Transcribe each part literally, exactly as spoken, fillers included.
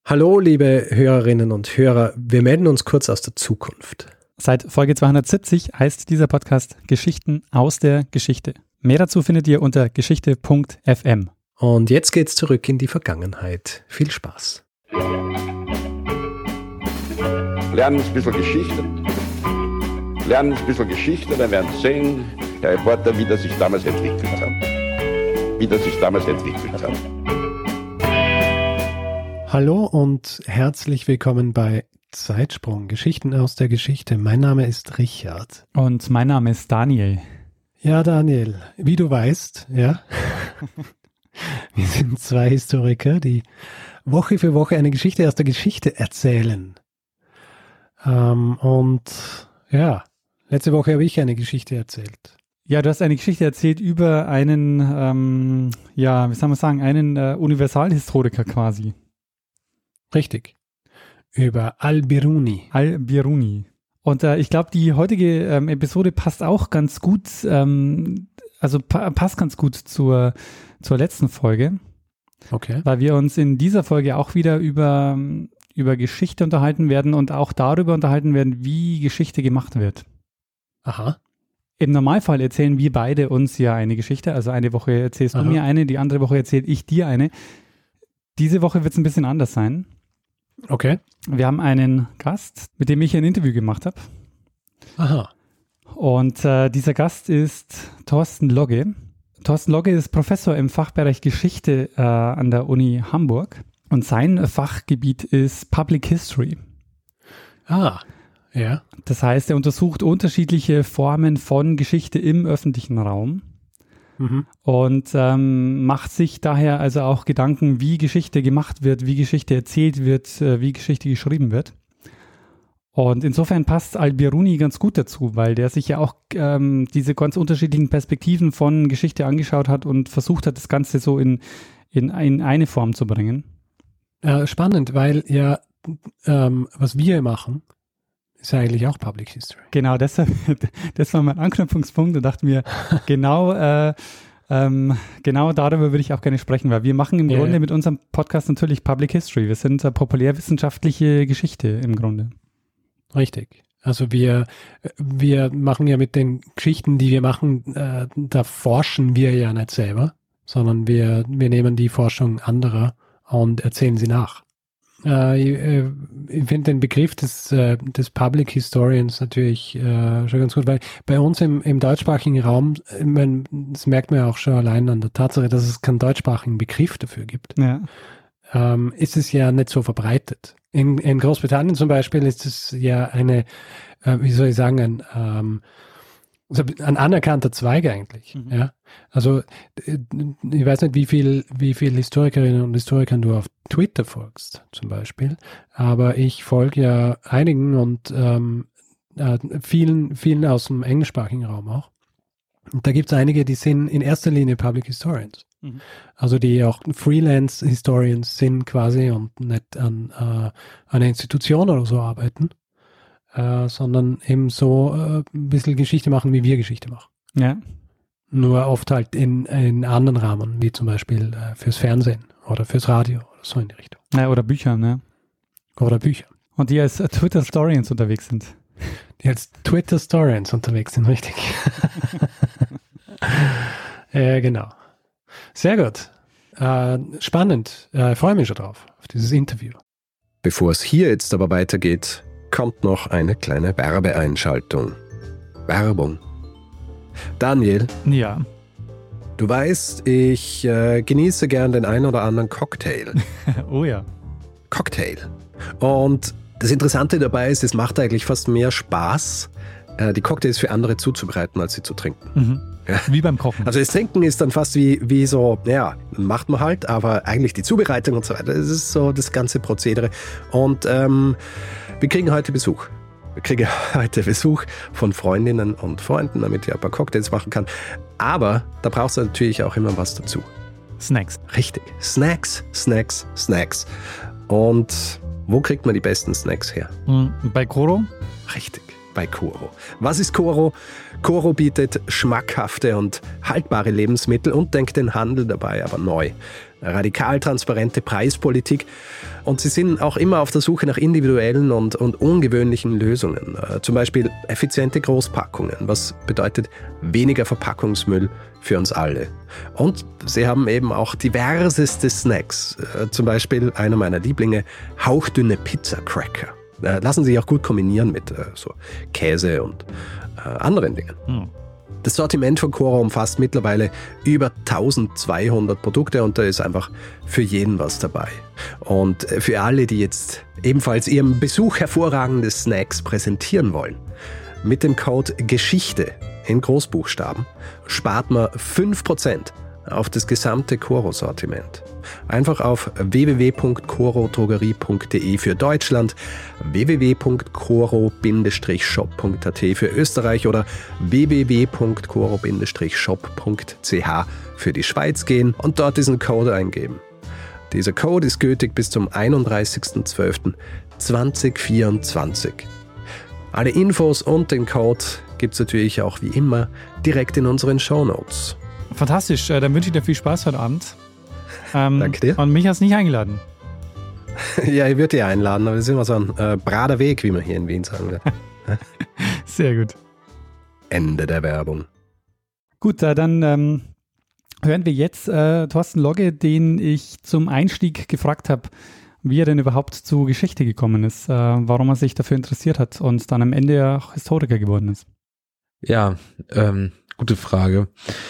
Hallo, liebe Hörerinnen und Hörer, wir melden uns kurz aus der Zukunft. Seit Folge zweihundertsiebzig heißt dieser Podcast Geschichten aus der Geschichte. Mehr dazu findet ihr unter geschichte punkt f m. Und jetzt geht's zurück in die Vergangenheit. Viel Spaß. Lernen ein bisschen Geschichte. Lernen ein bisschen Geschichte, dann werden Sie sehen, Herr Reporter, wie das sich damals entwickelt hat. Wie das sich damals entwickelt hat. Hallo und herzlich willkommen bei Zeitsprung, Geschichten aus der Geschichte. Mein Name ist Richard. Und mein Name ist Daniel. Ja, Daniel, wie du weißt, ja, wir sind zwei Historiker, die Woche für Woche eine Geschichte aus der Geschichte erzählen. Ähm, und ja, letzte Woche habe ich eine Geschichte erzählt. Ja, du hast eine Geschichte erzählt über einen, ähm, ja, wie soll man sagen, einen äh, Universalhistoriker quasi. Richtig. Über Al-Biruni. Al-Biruni. Und äh, ich glaube, die heutige ähm, Episode passt auch ganz gut, ähm, also pa- passt ganz gut zur, zur letzten Folge. Okay. Weil wir uns in dieser Folge auch wieder über, über Geschichte unterhalten werden und auch darüber unterhalten werden, wie Geschichte gemacht wird. Aha. Im Normalfall erzählen wir beide uns ja eine Geschichte. Also eine Woche erzählst Aha. du mir eine, die andere Woche erzähle ich dir eine. Diese Woche wird es ein bisschen anders sein. Okay. Wir haben einen Gast, mit dem ich ein Interview gemacht habe. Aha. Und äh, dieser Gast ist Thorsten Logge. Thorsten Logge ist Professor im Fachbereich Geschichte äh, an der Uni Hamburg. Und sein Fachgebiet ist Public History. Ah, ja. Das heißt, er untersucht unterschiedliche Formen von Geschichte im öffentlichen Raum. Mhm. Und ähm, macht sich daher also auch Gedanken, wie Geschichte gemacht wird, wie Geschichte erzählt wird, äh, wie Geschichte geschrieben wird. Und insofern passt Al-Biruni ganz gut dazu, weil der sich ja auch ähm, diese ganz unterschiedlichen Perspektiven von Geschichte angeschaut hat und versucht hat, das Ganze so in, in, in eine Form zu bringen. Äh, spannend, weil ja, ähm, was wir machen, ist ja eigentlich auch Public History. Genau, deshalb, das war mein Anknüpfungspunkt und dachte mir, genau, äh, ähm, genau darüber würde ich auch gerne sprechen, weil wir machen im Ja, Grunde ja. mit unserem Podcast natürlich Public History. Wir sind äh, populärwissenschaftliche Geschichte im Grunde. Richtig. Also wir, wir machen ja mit den Geschichten, die wir machen, äh, da forschen wir ja nicht selber, sondern wir, wir nehmen die Forschung anderer und erzählen sie nach. Äh, ich ich finde den Begriff des, äh, des Public Historians natürlich äh, schon ganz gut, weil bei uns im, im deutschsprachigen Raum, ich mein, das merkt man ja auch schon allein an der Tatsache, dass es keinen deutschsprachigen Begriff dafür gibt, Ja. ähm, ist es ja nicht so verbreitet. In, in Großbritannien zum Beispiel ist es ja eine, äh, wie soll ich sagen, ein, ähm, also ein anerkannter Zweig eigentlich. Mhm. Ja, also äh, ich weiß nicht, wie viel, wie viel Historikerinnen und Historikern du auf Twitter folgst, zum Beispiel. Aber ich folge ja einigen und ähm, äh, vielen, vielen aus dem englischsprachigen Raum auch. Und da gibt es einige, die sind in erster Linie Public Historians. Mhm. Also die auch Freelance-Historians sind quasi und nicht an äh, einer Institution oder so arbeiten. Äh, sondern eben so äh, ein bisschen Geschichte machen, wie wir Geschichte machen. Ja. Nur oft halt in, in anderen Rahmen, wie zum Beispiel äh, fürs Fernsehen oder fürs Radio oder so in die Richtung. Ja, oder Bücher, ne? Oder Bücher. Und die als äh, Twitter-Stories unterwegs sind. Die als Twitter-Stories unterwegs sind, richtig. äh, genau. Sehr gut. Äh, spannend. Äh, freue mich schon drauf, auf dieses Interview. Bevor es hier jetzt aber weitergeht, kommt noch eine kleine Werbeeinschaltung. Werbung. Daniel, Ja. du weißt, ich äh, genieße gern den einen oder anderen Cocktail. Oh ja. Cocktail. Und das Interessante dabei ist, es macht eigentlich fast mehr Spaß, äh, die Cocktails für andere zuzubereiten, als sie zu trinken. Mhm. Ja. Wie beim Kochen. Also das Trinken ist dann fast wie, wie so, ja, macht man halt, aber eigentlich die Zubereitung und so weiter, das ist so das ganze Prozedere. Und ähm, wir kriegen heute Besuch. Wir kriegen heute Besuch von Freundinnen und Freunden, damit ich ein paar Cocktails machen kann. Aber da brauchst du natürlich auch immer was dazu. Snacks. Richtig. Snacks, Snacks, Snacks. Und wo kriegt man die besten Snacks her? Mhm. Bei Koro? Richtig. bei Coro. Was ist Coro? Coro bietet schmackhafte und haltbare Lebensmittel und denkt den Handel dabei aber neu. Radikal transparente Preispolitik und sie sind auch immer auf der Suche nach individuellen und, und ungewöhnlichen Lösungen. Äh, zum Beispiel effiziente Großpackungen, was bedeutet weniger Verpackungsmüll für uns alle. Und sie haben eben auch diverseste Snacks, äh, zum Beispiel einer meiner Lieblinge, hauchdünne Pizza-Cracker. Äh, lassen sich auch gut kombinieren mit äh, so Käse und äh, anderen Dingen. Hm. Das Sortiment von Coro umfasst mittlerweile über eintausendzweihundert Produkte und da ist einfach für jeden was dabei. Und für alle, die jetzt ebenfalls ihrem Besuch hervorragende Snacks präsentieren wollen, mit dem Code Geschichte in Großbuchstaben spart man fünf Prozent auf das gesamte Coro-Sortiment. Einfach auf w w w punkt coro drogerie punkt d e für Deutschland, w w w punkt coro shop punkt a t für Österreich oder w w w punkt coro shop punkt c h für die Schweiz gehen und dort diesen Code eingeben. Dieser Code ist gültig bis zum einunddreißigsten zwölften zweitausendvierundzwanzig. Alle Infos und den Code gibt es natürlich auch wie immer direkt in unseren Shownotes. Fantastisch, dann wünsche ich dir viel Spaß heute Abend. Ähm, Danke dir. Und mich hast du nicht eingeladen. Ja, ich würde dich einladen, aber das ist immer so ein äh, brader Weg, wie man hier in Wien sagen wird. Sehr gut. Ende der Werbung. Gut, äh, dann ähm, hören wir jetzt äh, Thorsten Logge, den ich zum Einstieg gefragt habe, wie er denn überhaupt zu Geschichte gekommen ist, äh, warum er sich dafür interessiert hat und dann am Ende auch Historiker geworden ist. Ja, ähm, gute Frage.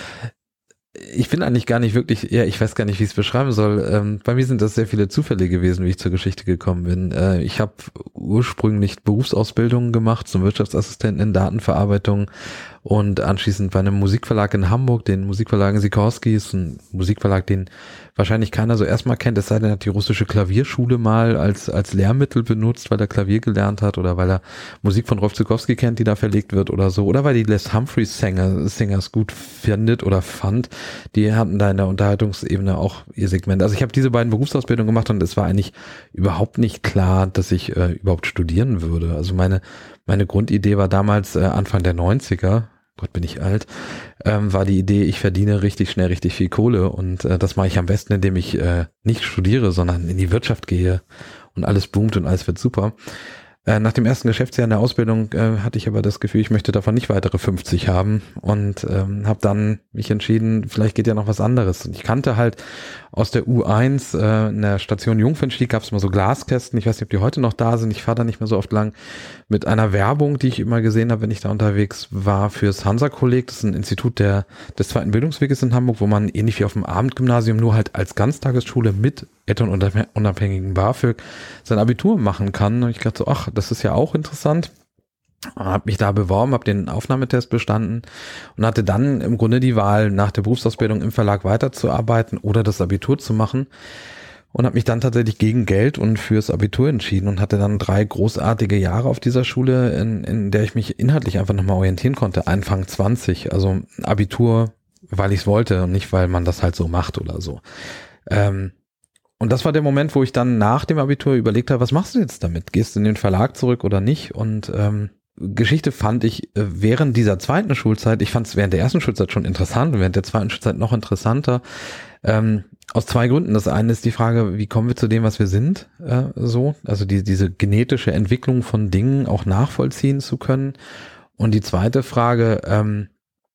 Ich bin eigentlich gar nicht wirklich, ja, ich weiß gar nicht, wie ich es beschreiben soll. Ähm, bei mir sind das sehr viele Zufälle gewesen, wie ich zur Geschichte gekommen bin. Äh, ich habe ursprünglich Berufsausbildungen gemacht zum Wirtschaftsassistenten in Datenverarbeitung und anschließend bei einem Musikverlag in Hamburg, den Musikverlag Sikorski, ist ein Musikverlag, den wahrscheinlich keiner so erstmal kennt, es sei denn, er hat die russische Klavierschule mal als als Lehrmittel benutzt, weil er Klavier gelernt hat oder weil er Musik von Rolf Zukowski kennt, die da verlegt wird oder so, oder weil die Les Humphreys Sänger, Singers gut findet oder fand. Die hatten da in der Unterhaltungsebene auch ihr Segment. Also ich habe diese beiden Berufsausbildungen gemacht und es war eigentlich überhaupt nicht klar, dass ich äh, überhaupt studieren würde. Also meine meine Grundidee war damals äh, Anfang der neunziger, Gott, bin ich alt, ähm, war die Idee, ich verdiene richtig schnell richtig viel Kohle und äh, das mache ich am besten, indem ich äh, nicht studiere, sondern in die Wirtschaft gehe und alles boomt und alles wird super. Äh, nach dem ersten Geschäftsjahr in der Ausbildung äh, hatte ich aber das Gefühl, ich möchte davon nicht weitere fünfzig haben und ähm, habe dann mich entschieden, vielleicht geht ja noch was anderes. Und ich kannte halt aus der U eins, äh, in der Station Jungfernstieg gab es mal so Glaskästen, ich weiß nicht, ob die heute noch da sind, ich fahre da nicht mehr so oft lang, mit einer Werbung, die ich immer gesehen habe, wenn ich da unterwegs war, fürs Hansa-Kolleg, das ist ein Institut der, des zweiten Bildungsweges in Hamburg, wo man ähnlich wie auf dem Abendgymnasium nur halt als Ganztagesschule mit elternunabhängigen BAföG sein Abitur machen kann. Und ich dachte so, ach, das ist ja auch interessant. Habe mich da beworben, habe den Aufnahmetest bestanden und hatte dann im Grunde die Wahl, nach der Berufsausbildung im Verlag weiterzuarbeiten oder das Abitur zu machen und habe mich dann tatsächlich gegen Geld und fürs Abitur entschieden und hatte dann drei großartige Jahre auf dieser Schule, in, in der ich mich inhaltlich einfach nochmal orientieren konnte. Anfang zwanzig, also Abitur, weil ich es wollte und nicht, weil man das halt so macht oder so. Ähm, Und das war der Moment, wo ich dann nach dem Abitur überlegt habe, was machst du jetzt damit? Gehst du in den Verlag zurück oder nicht? Und ähm, Geschichte fand ich äh, während dieser zweiten Schulzeit, ich fand es während der ersten Schulzeit schon interessant und während der zweiten Schulzeit noch interessanter, ähm, aus zwei Gründen. Das eine ist die Frage, wie kommen wir zu dem, was wir sind, äh, so, also die, diese genetische Entwicklung von Dingen auch nachvollziehen zu können. Und die zweite Frage, ähm,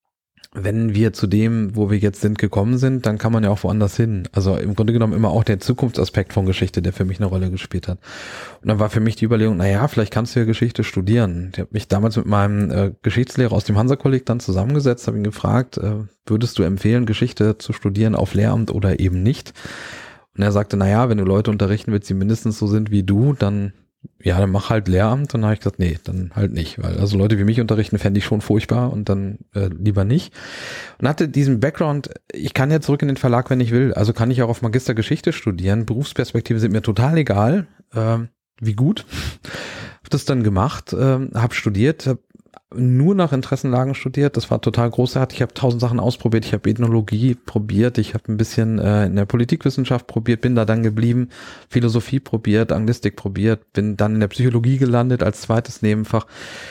wenn wir zu dem, wo wir jetzt sind, gekommen sind, dann kann man ja auch woanders hin. Also im Grunde genommen immer auch der Zukunftsaspekt von Geschichte, der für mich eine Rolle gespielt hat. Und dann war für mich die Überlegung, naja, vielleicht kannst du ja Geschichte studieren. Ich habe mich damals mit meinem äh, Geschichtslehrer aus dem Hansa-Kolleg dann zusammengesetzt, habe ihn gefragt, äh, würdest du empfehlen, Geschichte zu studieren auf Lehramt oder eben nicht? Und er sagte, naja, wenn du Leute unterrichten willst, die mindestens so sind wie du, dann ja, dann mach halt Lehramt. Und dann habe ich gesagt, nee, dann halt nicht, weil also Leute wie mich unterrichten fände ich schon furchtbar und dann äh, lieber nicht. Und hatte diesen Background, ich kann ja zurück in den Verlag, wenn ich will, also kann ich auch auf Magister Geschichte studieren. Berufsperspektive sind mir total egal, äh, wie gut. Hab das dann gemacht, äh, habe studiert, habe nur nach Interessenlagen studiert, das war total großartig, ich habe tausend Sachen ausprobiert, ich habe Ethnologie probiert, ich habe ein bisschen äh, in der Politikwissenschaft probiert, bin da dann geblieben, Philosophie probiert, Anglistik probiert, bin dann in der Psychologie gelandet als zweites Nebenfach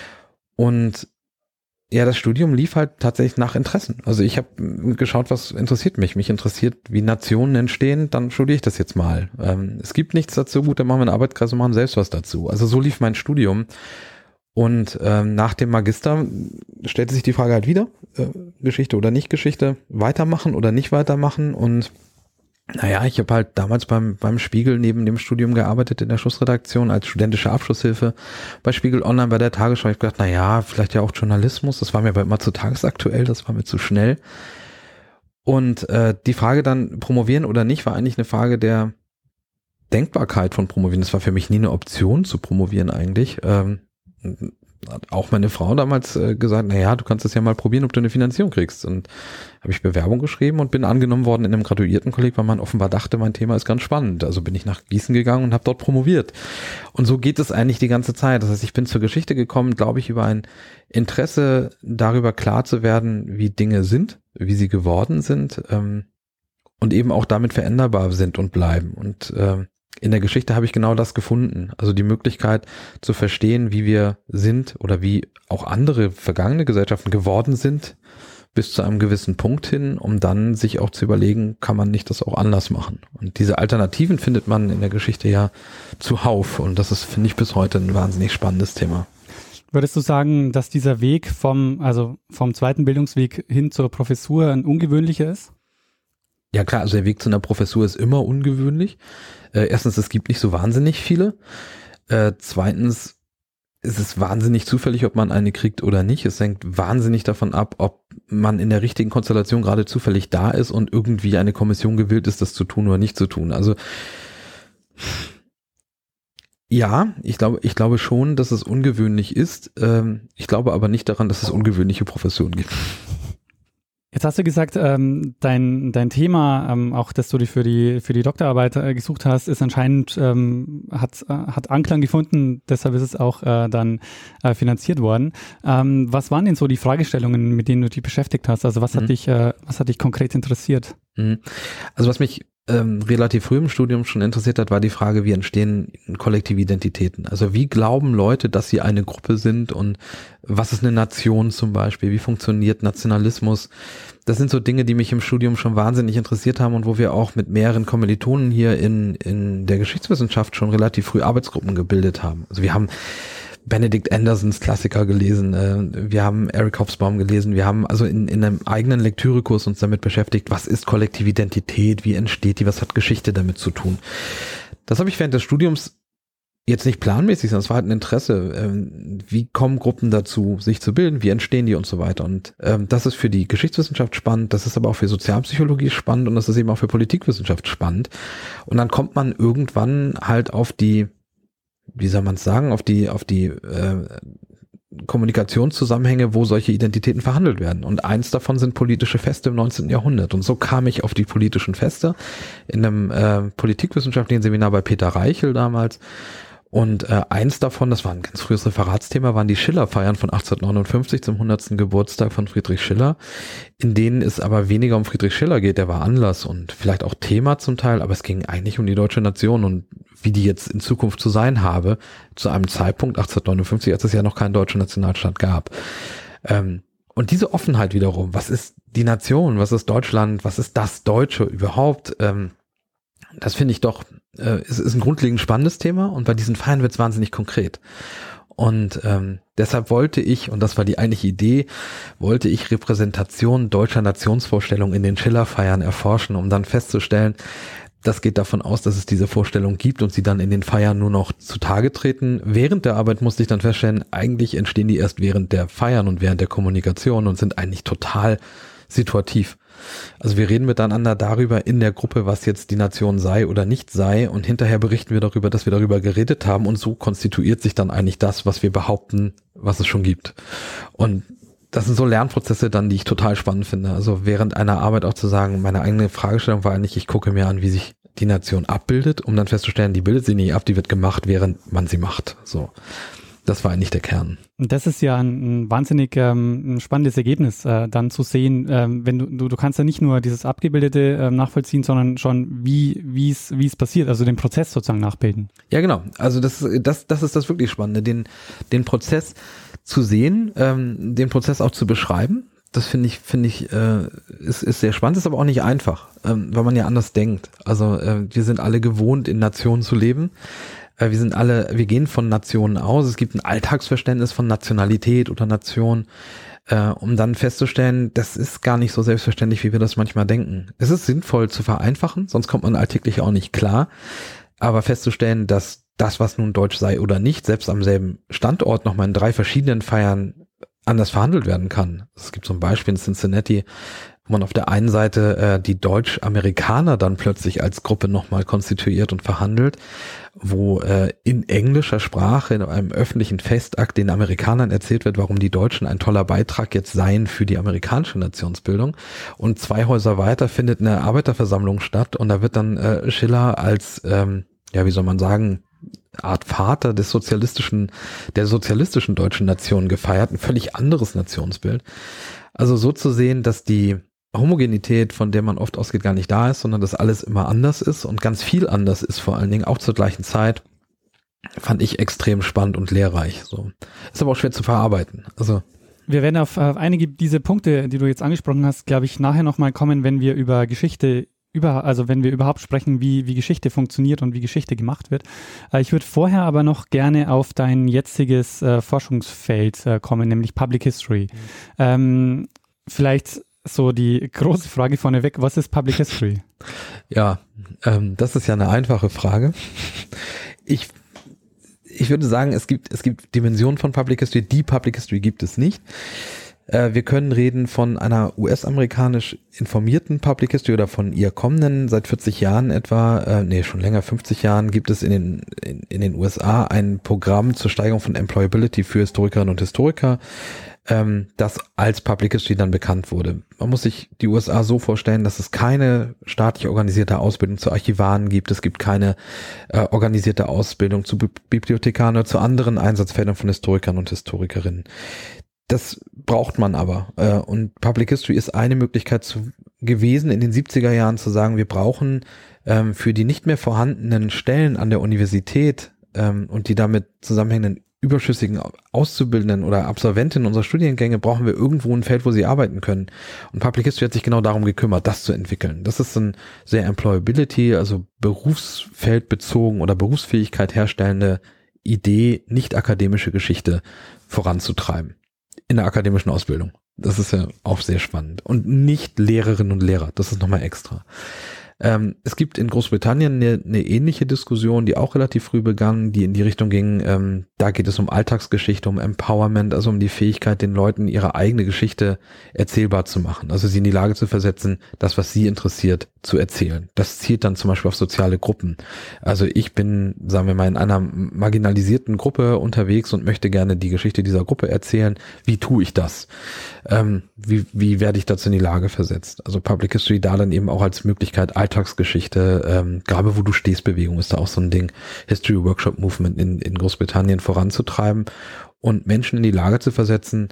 Und ja, das Studium lief halt tatsächlich nach Interessen. Also ich habe geschaut, was interessiert mich. Mich interessiert, wie Nationen entstehen, dann studiere ich das jetzt mal. Ähm, es gibt nichts dazu, gut, dann machen wir einen Arbeitskreis und machen selbst was dazu. Also so lief mein Studium. Und ähm, nach dem Magister stellte sich die Frage halt wieder, äh, Geschichte oder nicht Geschichte, weitermachen oder nicht weitermachen. Und naja, ich habe halt damals beim beim Spiegel neben dem Studium gearbeitet in der Schlussredaktion als studentische Abschlusshilfe bei Spiegel Online bei der Tagesschau. Ich habe gedacht, naja, vielleicht ja auch Journalismus. Das war mir aber immer zu tagesaktuell, das war mir zu schnell. Und äh, die Frage dann, promovieren oder nicht, war eigentlich eine Frage der Denkbarkeit von Promovieren. Das war für mich nie eine Option zu promovieren eigentlich. Ähm, hat auch meine Frau damals äh, gesagt, naja, du kannst es ja mal probieren, ob du eine Finanzierung kriegst. Und habe ich Bewerbung geschrieben und bin angenommen worden in einem Graduiertenkolleg, weil man offenbar dachte, mein Thema ist ganz spannend. Also bin ich nach Gießen gegangen und habe dort promoviert. Und so geht es eigentlich die ganze Zeit. Das heißt, ich bin zur Geschichte gekommen, glaube ich, über ein Interesse darüber klar zu werden, wie Dinge sind, wie sie geworden sind ähm, und eben auch damit veränderbar sind und bleiben. Und ähm, in der Geschichte habe ich genau das gefunden. Also die Möglichkeit zu verstehen, wie wir sind oder wie auch andere vergangene Gesellschaften geworden sind, bis zu einem gewissen Punkt hin, um dann sich auch zu überlegen, kann man nicht das auch anders machen? Und diese Alternativen findet man in der Geschichte ja zuhauf. Und das ist, finde ich, bis heute ein wahnsinnig spannendes Thema. Würdest du sagen, dass dieser Weg vom, also vom zweiten Bildungsweg hin zur Professur ein ungewöhnlicher ist? Ja klar, also der Weg zu einer Professur ist immer ungewöhnlich. Äh, erstens, es gibt nicht so wahnsinnig viele. Äh, zweitens ist es wahnsinnig zufällig, ob man eine kriegt oder nicht. Es hängt wahnsinnig davon ab, ob man in der richtigen Konstellation gerade zufällig da ist und irgendwie eine Kommission gewillt ist, das zu tun oder nicht zu tun. Also ja, ich glaube, ich glaube schon, dass es ungewöhnlich ist. Ähm, ich glaube aber nicht daran, dass es ungewöhnliche Professionen gibt. Jetzt hast du gesagt, ähm, dein dein Thema, ähm, auch das du dir für die für die Doktorarbeit äh, gesucht hast, ist anscheinend ähm, hat äh, hat Anklang gefunden. Deshalb ist es auch äh, dann äh, finanziert worden. Ähm, was waren denn so die Fragestellungen, mit denen du dich beschäftigt hast? Also was hat mhm. dich äh, was hat dich konkret interessiert? Mhm. Also was mich ähm, relativ früh im Studium schon interessiert hat, war die Frage, wie entstehen kollektive Identitäten? Also wie glauben Leute, dass sie eine Gruppe sind und was ist eine Nation zum Beispiel? Wie funktioniert Nationalismus? Das sind so Dinge, die mich im Studium schon wahnsinnig interessiert haben und wo wir auch mit mehreren Kommilitonen hier in in der Geschichtswissenschaft schon relativ früh Arbeitsgruppen gebildet haben. Also wir haben Benedict Andersons Klassiker gelesen, äh, wir haben Eric Hobsbawm gelesen, wir haben also in, in einem eigenen Lektürekurs uns damit beschäftigt, was ist kollektive Identität, wie entsteht die, was hat Geschichte damit zu tun. Das habe ich während des Studiums jetzt nicht planmäßig, sondern es war halt ein Interesse, ähm, wie kommen Gruppen dazu, sich zu bilden, wie entstehen die und so weiter. Und ähm, das ist für die Geschichtswissenschaft spannend, das ist aber auch für Sozialpsychologie spannend und das ist eben auch für Politikwissenschaft spannend. Und dann kommt man irgendwann halt auf die, wie soll man es sagen, auf die, auf die äh, Kommunikationszusammenhänge, wo solche Identitäten verhandelt werden. Und eins davon sind politische Feste im neunzehnten Jahrhundert. Und so kam ich auf die politischen Feste in einem äh, politikwissenschaftlichen Seminar bei Peter Reichel damals. Und äh, eins davon, das war ein ganz frühes Referatsthema, waren die Schiller-Feiern von achtzehnhundertneunundfünfzig zum hundertsten Geburtstag von Friedrich Schiller, in denen es aber weniger um Friedrich Schiller geht, der war Anlass und vielleicht auch Thema zum Teil, aber es ging eigentlich um die deutsche Nation und wie die jetzt in Zukunft zu sein habe, zu einem Zeitpunkt achtzehnhundertneunundfünfzig, als es ja noch keinen deutschen Nationalstaat gab. Ähm, und diese Offenheit wiederum, was ist die Nation, was ist Deutschland, was ist das Deutsche überhaupt, ähm, das finde ich doch, äh, es ist ein grundlegend spannendes Thema und bei diesen Feiern wird es wahnsinnig konkret. Und ähm, deshalb wollte ich, und das war die eigentliche Idee, wollte ich Repräsentation deutscher Nationsvorstellungen in den Schiller-Feiern erforschen, um dann festzustellen, das geht davon aus, dass es diese Vorstellung gibt und sie dann in den Feiern nur noch zutage treten. Während der Arbeit musste ich dann feststellen, eigentlich entstehen die erst während der Feiern und während der Kommunikation und sind eigentlich total situativ. Also wir reden miteinander darüber in der Gruppe, was jetzt die Nation sei oder nicht sei und hinterher berichten wir darüber, dass wir darüber geredet haben und so konstituiert sich dann eigentlich das, was wir behaupten, was es schon gibt. Und das sind so Lernprozesse dann, die ich total spannend finde. Also während einer Arbeit auch zu sagen, meine eigene Fragestellung war eigentlich, ich gucke mir an, wie sich die Nation abbildet, um dann festzustellen, die bildet sie nicht ab, die wird gemacht, während man sie macht. So. das war eigentlich der Kern. Und das ist ja ein, ein wahnsinnig ähm, ein spannendes Ergebnis, äh, dann zu sehen, ähm, wenn du, du, du kannst ja nicht nur dieses Abgebildete äh, nachvollziehen, sondern schon wie wie es wie es passiert, also den Prozess sozusagen nachbilden. Ja, genau. Also das, das, das ist das wirklich Spannende, den, den Prozess zu sehen, ähm, den Prozess auch zu beschreiben. Das finde ich, finde ich, äh, ist, ist sehr spannend, ist aber auch nicht einfach, ähm, weil man ja anders denkt. Also äh, wir sind alle gewohnt, in Nationen zu leben. Äh, wir sind alle, wir gehen von Nationen aus. Es gibt ein Alltagsverständnis von Nationalität oder Nation, äh, um dann festzustellen, das ist gar nicht so selbstverständlich, wie wir das manchmal denken. Es ist sinnvoll zu vereinfachen, sonst kommt man alltäglich auch nicht klar. Aber festzustellen, dass das, was nun Deutsch sei oder nicht, selbst am selben Standort nochmal in drei verschiedenen Feiern anders verhandelt werden kann. Es gibt zum Beispiel in Cincinnati, wo man auf der einen Seite äh, die Deutsch-Amerikaner dann plötzlich als Gruppe nochmal konstituiert und verhandelt, wo äh, in englischer Sprache in einem öffentlichen Festakt den Amerikanern erzählt wird, warum die Deutschen ein toller Beitrag jetzt seien für die amerikanische Nationsbildung. Und zwei Häuser weiter findet eine Arbeiterversammlung statt und da wird dann äh, Schiller als, ähm, ja, wie soll man sagen, Art Vater des sozialistischen, der sozialistischen deutschen Nation gefeiert, ein völlig anderes Nationsbild. Also so zu sehen, dass die Homogenität, von der man oft ausgeht, gar nicht da ist, sondern dass alles immer anders ist und ganz viel anders ist, vor allen Dingen auch zur gleichen Zeit, fand ich extrem spannend und lehrreich. So. Ist aber auch schwer zu verarbeiten. Also wir werden auf, auf einige dieser Punkte, die du jetzt angesprochen hast, glaube ich, nachher nochmal kommen, wenn wir über Geschichte Über, also wenn wir überhaupt sprechen, wie, wie Geschichte funktioniert und wie Geschichte gemacht wird. Äh, ich würde vorher aber noch gerne auf dein jetziges äh, Forschungsfeld äh, kommen, nämlich Public History. Mhm. Ähm, vielleicht so die große Frage vorneweg, was ist Public History? Ja, ähm, das ist ja eine einfache Frage. Ich, ich würde sagen, es gibt, es gibt Dimensionen von Public History, die Public History gibt es nicht. Wir können reden von einer U S-amerikanisch informierten Public History oder von ihr kommenden, seit vierzig Jahren etwa, äh, nee, schon länger, fünfzig Jahren gibt es in den, in, in den U S A ein Programm zur Steigerung von Employability für Historikerinnen und Historiker, ähm, das als Public History dann bekannt wurde. Man muss sich die U S A so vorstellen, dass es keine staatlich organisierte Ausbildung zu Archivaren gibt, es gibt keine äh, organisierte Ausbildung zu Bi- Bibliothekaren oder zu anderen Einsatzfeldern von Historikern und Historikerinnen. Das braucht man aber. Und Public History ist eine Möglichkeit zu, gewesen, in den siebziger Jahren zu sagen, wir brauchen ähm, für die nicht mehr vorhandenen Stellen an der Universität ähm, und die damit zusammenhängenden überschüssigen Auszubildenden oder Absolventinnen unserer Studiengänge, brauchen wir irgendwo ein Feld, wo sie arbeiten können. Und Public History hat sich genau darum gekümmert, das zu entwickeln. Das ist ein sehr Employability, also berufsfeldbezogen oder Berufsfähigkeit herstellende Idee, nicht akademische Geschichte voranzutreiben. In der akademischen Ausbildung. Das ist ja auch sehr spannend. Und nicht Lehrerinnen und Lehrer. Das ist nochmal extra. Ähm, es gibt in Großbritannien eine, eine ähnliche Diskussion, die auch relativ früh begann, die in die Richtung ging, ähm, da geht es um Alltagsgeschichte, um Empowerment, also um die Fähigkeit, den Leuten ihre eigene Geschichte erzählbar zu machen. Also sie in die Lage zu versetzen, das, was sie interessiert, zu erzählen. Das zielt dann zum Beispiel auf soziale Gruppen. Also ich bin, sagen wir mal, in einer marginalisierten Gruppe unterwegs und möchte gerne die Geschichte dieser Gruppe erzählen. Wie tue ich das? Ähm, wie, wie werde ich dazu in die Lage versetzt? Also Public History da dann eben auch als Möglichkeit, Alltagsgeschichte, ähm, gerade wo du stehst, Bewegung ist da auch so ein Ding, History Workshop Movement in, in Großbritannien voranzutreiben und Menschen in die Lage zu versetzen,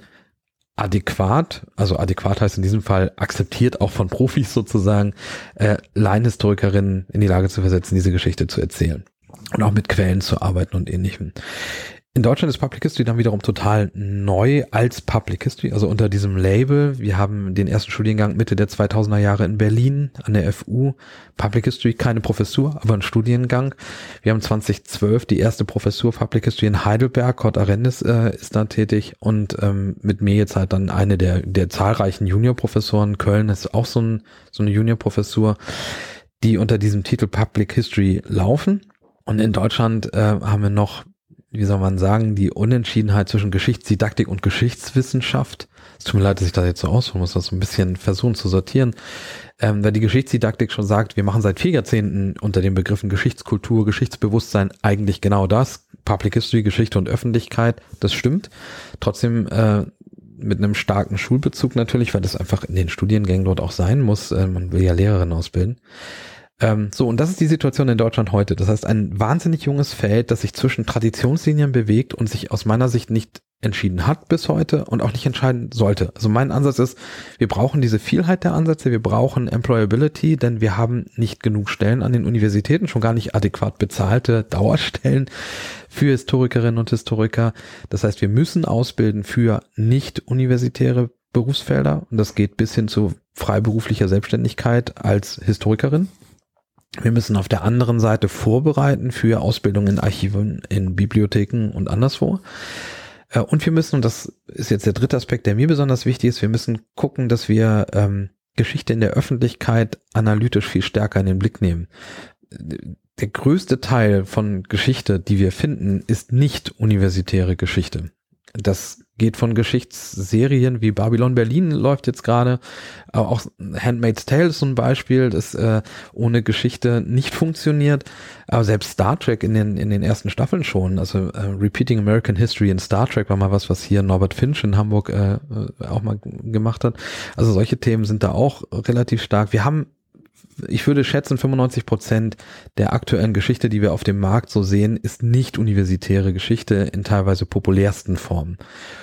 adäquat, also adäquat heißt in diesem Fall akzeptiert auch von Profis sozusagen, äh, Laienhistorikerinnen in die Lage zu versetzen, diese Geschichte zu erzählen und auch mit Quellen zu arbeiten und Ähnlichem. In Deutschland ist Public History dann wiederum total neu als Public History, also unter diesem Label. Wir haben den ersten Studiengang Mitte der zweitausender Jahre in Berlin an der F U. Public History, keine Professur, aber ein Studiengang. Wir haben zweitausendzwölf die erste Professur Public History in Heidelberg. Kurt Arendis äh, ist da tätig und ähm, mit mir jetzt halt dann eine der der zahlreichen Juniorprofessoren. Köln ist auch so, ein, so eine Juniorprofessur, die unter diesem Titel Public History laufen. Und in Deutschland äh, haben wir noch, wie soll man sagen, die Unentschiedenheit zwischen Geschichtsdidaktik und Geschichtswissenschaft. Es tut mir leid, dass ich das jetzt so ausholen muss, das so ein bisschen versuchen zu sortieren, ähm, weil die Geschichtsdidaktik schon sagt, wir machen seit vier Jahrzehnten unter den Begriffen Geschichtskultur, Geschichtsbewusstsein eigentlich genau das, Public History, Geschichte und Öffentlichkeit, das stimmt. Trotzdem äh, mit einem starken Schulbezug natürlich, weil das einfach in den Studiengängen dort auch sein muss, äh, man will ja Lehrerinnen ausbilden. Ähm, so, und das ist die Situation in Deutschland heute. Das heißt, ein wahnsinnig junges Feld, das sich zwischen Traditionslinien bewegt und sich aus meiner Sicht nicht entschieden hat bis heute und auch nicht entscheiden sollte. Also mein Ansatz ist, wir brauchen diese Vielheit der Ansätze, wir brauchen Employability, denn wir haben nicht genug Stellen an den Universitäten, schon gar nicht adäquat bezahlte Dauerstellen für Historikerinnen und Historiker. Das heißt, wir müssen ausbilden für nicht universitäre Berufsfelder und das geht bis hin zu freiberuflicher Selbstständigkeit als Historikerin. Wir müssen auf der anderen Seite vorbereiten für Ausbildung in Archiven, in Bibliotheken und anderswo. Und wir müssen, und das ist jetzt der dritte Aspekt, der mir besonders wichtig ist, wir müssen gucken, dass wir ähm, Geschichte in der Öffentlichkeit analytisch viel stärker in den Blick nehmen. Der größte Teil von Geschichte, die wir finden, ist nicht universitäre Geschichte. Das geht von Geschichtsserien wie Babylon Berlin läuft jetzt gerade, aber auch Handmaid's Tale ist so ein Beispiel, das äh, ohne Geschichte nicht funktioniert, aber selbst Star Trek in den in den ersten Staffeln schon, also äh, Repeating American History in Star Trek war mal was, was hier Norbert Finch in Hamburg äh, auch mal gemacht hat, also solche Themen sind da auch relativ stark. Wir haben, ich würde schätzen, fünfundneunzig Prozent der aktuellen Geschichte, die wir auf dem Markt so sehen, ist nicht universitäre Geschichte in teilweise populärsten Formen.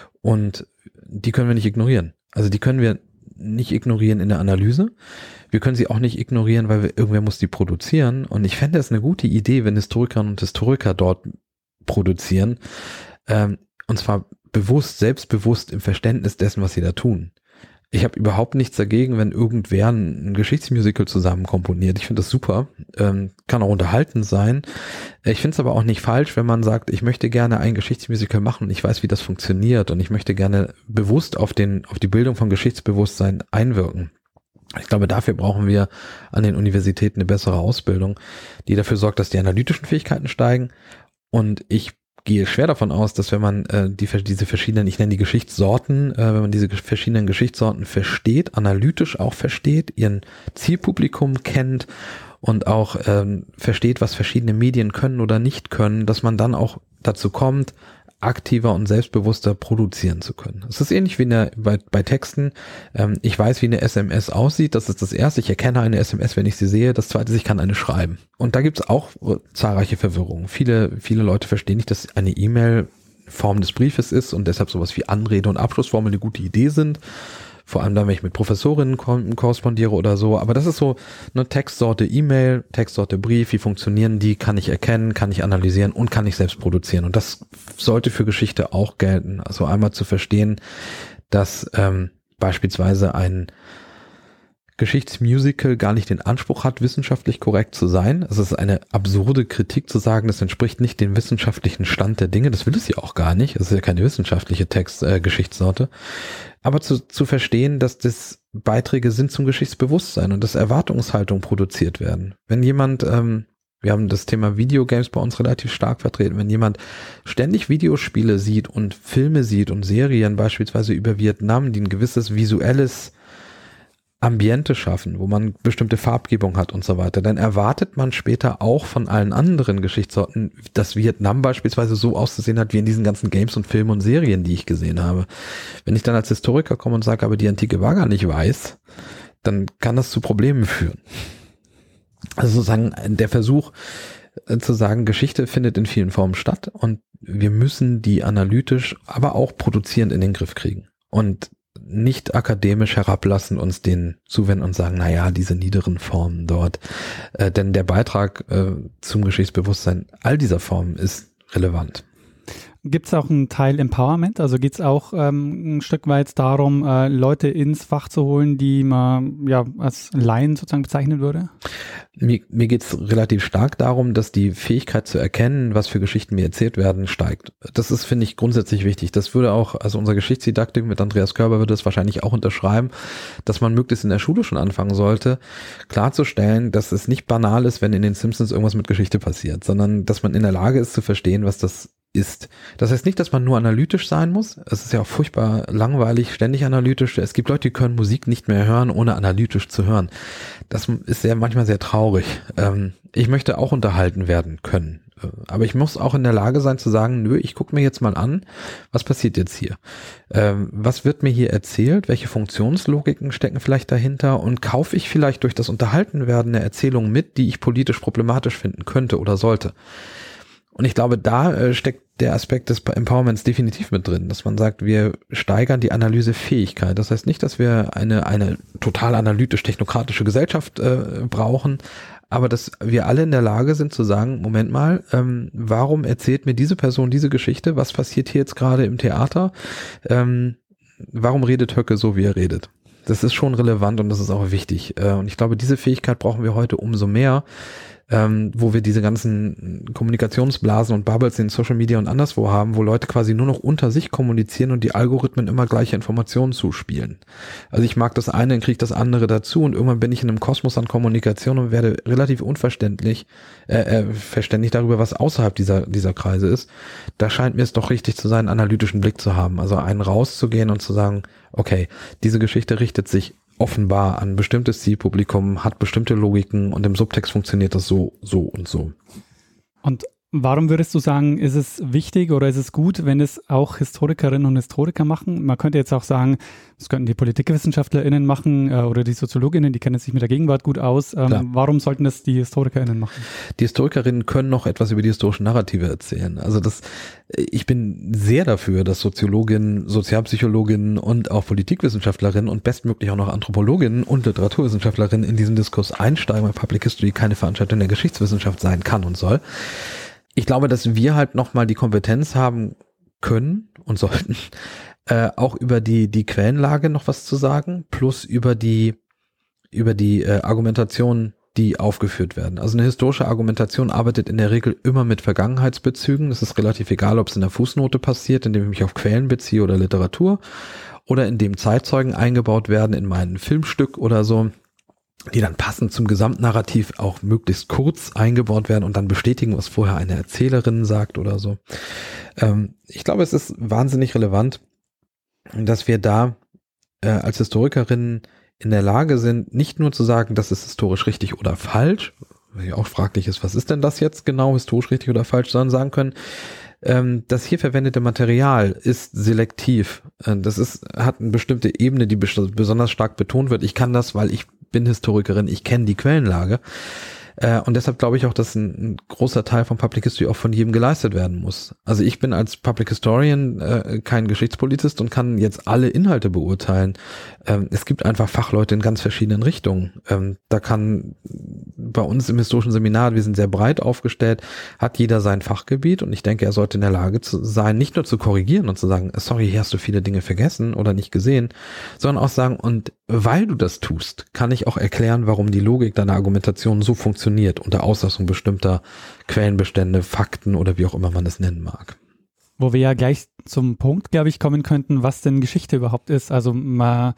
Und die können wir nicht ignorieren. Also die können wir nicht ignorieren in der Analyse. Wir können sie auch nicht ignorieren, weil wir, irgendwer muss die produzieren. Und ich fände es eine gute Idee, wenn Historikerinnen und Historiker dort produzieren. Ähm, und zwar bewusst, selbstbewusst im Verständnis dessen, was sie da tun. Ich habe überhaupt nichts dagegen, wenn irgendwer ein, ein Geschichtsmusical zusammen komponiert. Ich finde das super, ähm, kann auch unterhaltend sein. Ich finde es aber auch nicht falsch, wenn man sagt, ich möchte gerne ein Geschichtsmusical machen, ich weiß, wie das funktioniert und ich möchte gerne bewusst auf den auf die Bildung von Geschichtsbewusstsein einwirken. Ich glaube, dafür brauchen wir an den Universitäten eine bessere Ausbildung, die dafür sorgt, dass die analytischen Fähigkeiten steigen. Und ich gehe schwer davon aus, dass wenn man äh, die, diese verschiedenen, ich nenne die Geschichtssorten, äh, wenn man diese verschiedenen Geschichtssorten versteht, analytisch auch versteht, ihren Zielpublikum kennt und auch ähm, versteht, was verschiedene Medien können oder nicht können, dass man dann auch dazu kommt, aktiver und selbstbewusster produzieren zu können. Es ist ähnlich wie in der, bei, bei Texten. Ähm, ich weiß, wie eine S M S aussieht. Das ist das Erste. Ich erkenne eine S M S, wenn ich sie sehe. Das Zweite ist, ich kann eine schreiben. Und da gibt es auch zahlreiche Verwirrungen. Viele, viele Leute verstehen nicht, dass eine E-Mail Form des Briefes ist und deshalb sowas wie Anrede und Abschlussformel eine gute Idee sind. Vor allem dann, wenn ich mit Professorinnen korrespondiere oder so. Aber das ist so eine Textsorte E-Mail, Textsorte Brief. Wie funktionieren die? Kann ich erkennen, kann ich analysieren und kann ich selbst produzieren. Und das sollte für Geschichte auch gelten. Also einmal zu verstehen, dass ähm, beispielsweise ein Geschichtsmusical gar nicht den Anspruch hat, wissenschaftlich korrekt zu sein. Es ist eine absurde Kritik zu sagen, das entspricht nicht dem wissenschaftlichen Stand der Dinge. Das will es ja auch gar nicht. Es ist ja keine wissenschaftliche Text, äh, Geschichtssorte. Aber zu, zu verstehen, dass das Beiträge sind zum Geschichtsbewusstsein und dass Erwartungshaltungen produziert werden. Wenn jemand, ähm, wir haben das Thema Videogames bei uns relativ stark vertreten, wenn jemand ständig Videospiele sieht und Filme sieht und Serien beispielsweise über Vietnam, die ein gewisses visuelles Ambiente schaffen, wo man bestimmte Farbgebung hat und so weiter, dann erwartet man später auch von allen anderen Geschichtssorten, dass Vietnam beispielsweise so auszusehen hat wie in diesen ganzen Games und Filmen und Serien, die ich gesehen habe. Wenn ich dann als Historiker komme und sage, aber die Antike war gar nicht weiß, dann kann das zu Problemen führen. Also sozusagen der Versuch äh, zu sagen, Geschichte findet in vielen Formen statt und wir müssen die analytisch, aber auch produzierend in den Griff kriegen. Und nicht akademisch herablassen, uns denen zuwenden und sagen, naja, diese niederen Formen dort. Äh, denn der Beitrag äh, zum Geschichtsbewusstsein all dieser Formen ist relevant. Gibt es auch einen Teil Empowerment? Also geht es auch ähm, ein Stück weit darum, äh, Leute ins Fach zu holen, die man ja als Laien sozusagen bezeichnen würde? Mir, mir geht es relativ stark darum, dass die Fähigkeit zu erkennen, was für Geschichten mir erzählt werden, steigt. Das ist, finde ich, grundsätzlich wichtig. Das würde auch, also unser Geschichtsdidaktik mit Andreas Körber würde das wahrscheinlich auch unterschreiben, dass man möglichst in der Schule schon anfangen sollte, klarzustellen, dass es nicht banal ist, wenn in den Simpsons irgendwas mit Geschichte passiert, sondern dass man in der Lage ist zu verstehen, was das ist. Das heißt nicht, dass man nur analytisch sein muss. Es ist ja auch furchtbar langweilig, ständig analytisch. Es gibt Leute, die können Musik nicht mehr hören, ohne analytisch zu hören. Das ist sehr manchmal sehr traurig. Ähm, ich möchte auch unterhalten werden können. Aber ich muss auch in der Lage sein zu sagen, nö, ich gucke mir jetzt mal an, was passiert jetzt hier? Ähm, was wird mir hier erzählt? Welche Funktionslogiken stecken vielleicht dahinter? Und kaufe ich vielleicht durch das Unterhaltenwerden eine Erzählung mit, die ich politisch problematisch finden könnte oder sollte? Und ich glaube, da äh, steckt der Aspekt des Empowerments definitiv mit drin, dass man sagt, wir steigern die Analysefähigkeit. Das heißt nicht, dass wir eine, eine total analytisch-technokratische Gesellschaft äh, brauchen, aber dass wir alle in der Lage sind zu sagen, Moment mal, ähm, warum erzählt mir diese Person diese Geschichte? Was passiert hier jetzt gerade im Theater? Ähm, warum redet Höcke so, wie er redet? Das ist schon relevant und das ist auch wichtig. Äh, und ich glaube, diese Fähigkeit brauchen wir heute umso mehr, ähm, wo wir diese ganzen Kommunikationsblasen und Bubbles in Social Media und anderswo haben, wo Leute quasi nur noch unter sich kommunizieren und die Algorithmen immer gleiche Informationen zuspielen. Also ich mag das eine, dann kriege ich das andere dazu und irgendwann bin ich in einem Kosmos an Kommunikation und werde relativ unverständlich, äh, äh, verständlich darüber, was außerhalb dieser, dieser Kreise ist. Da scheint mir es doch richtig zu sein, einen analytischen Blick zu haben. Also einen rauszugehen und zu sagen, okay, diese Geschichte richtet sich offenbar an ein bestimmtes Zielpublikum, hat bestimmte Logiken und im Subtext funktioniert das so, so und so. Und warum würdest du sagen, ist es wichtig oder ist es gut, wenn es auch Historikerinnen und Historiker machen? Man könnte jetzt auch sagen, das könnten die PolitikwissenschaftlerInnen machen äh, oder die SoziologInnen, die kennen sich mit der Gegenwart gut aus. Ähm, warum sollten das die HistorikerInnen machen? Die Historikerinnen können noch etwas über die historischen Narrative erzählen. Also das, ich bin sehr dafür, dass Soziologinnen, Sozialpsychologinnen und auch Politikwissenschaftlerinnen und bestmöglich auch noch Anthropologinnen und Literaturwissenschaftlerinnen in diesen Diskurs einsteigen, weil Public History keine Veranstaltung der Geschichtswissenschaft sein kann und soll. Ich glaube, dass wir halt nochmal die Kompetenz haben können und sollten, äh, auch über die, die Quellenlage noch was zu sagen, plus über die, über die äh, Argumentation, die aufgeführt werden. Also eine historische Argumentation arbeitet in der Regel immer mit Vergangenheitsbezügen. Es ist relativ egal, ob es in der Fußnote passiert, indem ich mich auf Quellen beziehe oder Literatur, oder indem Zeitzeugen eingebaut werden in mein Filmstück oder so, die dann passend zum Gesamtnarrativ auch möglichst kurz eingebaut werden und dann bestätigen, was vorher eine Erzählerin sagt oder so. Ähm, ich glaube, es ist wahnsinnig relevant, dass wir da äh, als Historikerinnen in der Lage sind, nicht nur zu sagen, das ist historisch richtig oder falsch, weil ja auch fraglich ist, was ist denn das jetzt genau, historisch richtig oder falsch, sondern sagen können, ähm, das hier verwendete Material ist selektiv. Äh, das ist, hat eine bestimmte Ebene, die bes- besonders stark betont wird. Ich kann das, weil ich bin Historikerin, ich kenne die Quellenlage. Äh, und deshalb glaube ich auch, dass ein, ein großer Teil von Public History auch von jedem geleistet werden muss. Also ich bin als Public Historian äh, kein Geschichtspolitist und kann jetzt alle Inhalte beurteilen. Ähm, es gibt einfach Fachleute in ganz verschiedenen Richtungen. Ähm, da kann bei uns im historischen Seminar, wir sind sehr breit aufgestellt, hat jeder sein Fachgebiet und ich denke, er sollte in der Lage zu sein, nicht nur zu korrigieren und zu sagen, sorry, hier hast du viele Dinge vergessen oder nicht gesehen, sondern auch sagen, und weil du das tust, kann ich auch erklären, warum die Logik deiner Argumentation so funktioniert unter Auslassung bestimmter Quellenbestände, Fakten oder wie auch immer man es nennen mag. Wo wir ja gleich zum Punkt, glaube ich, kommen könnten, was denn Geschichte überhaupt ist. Also man,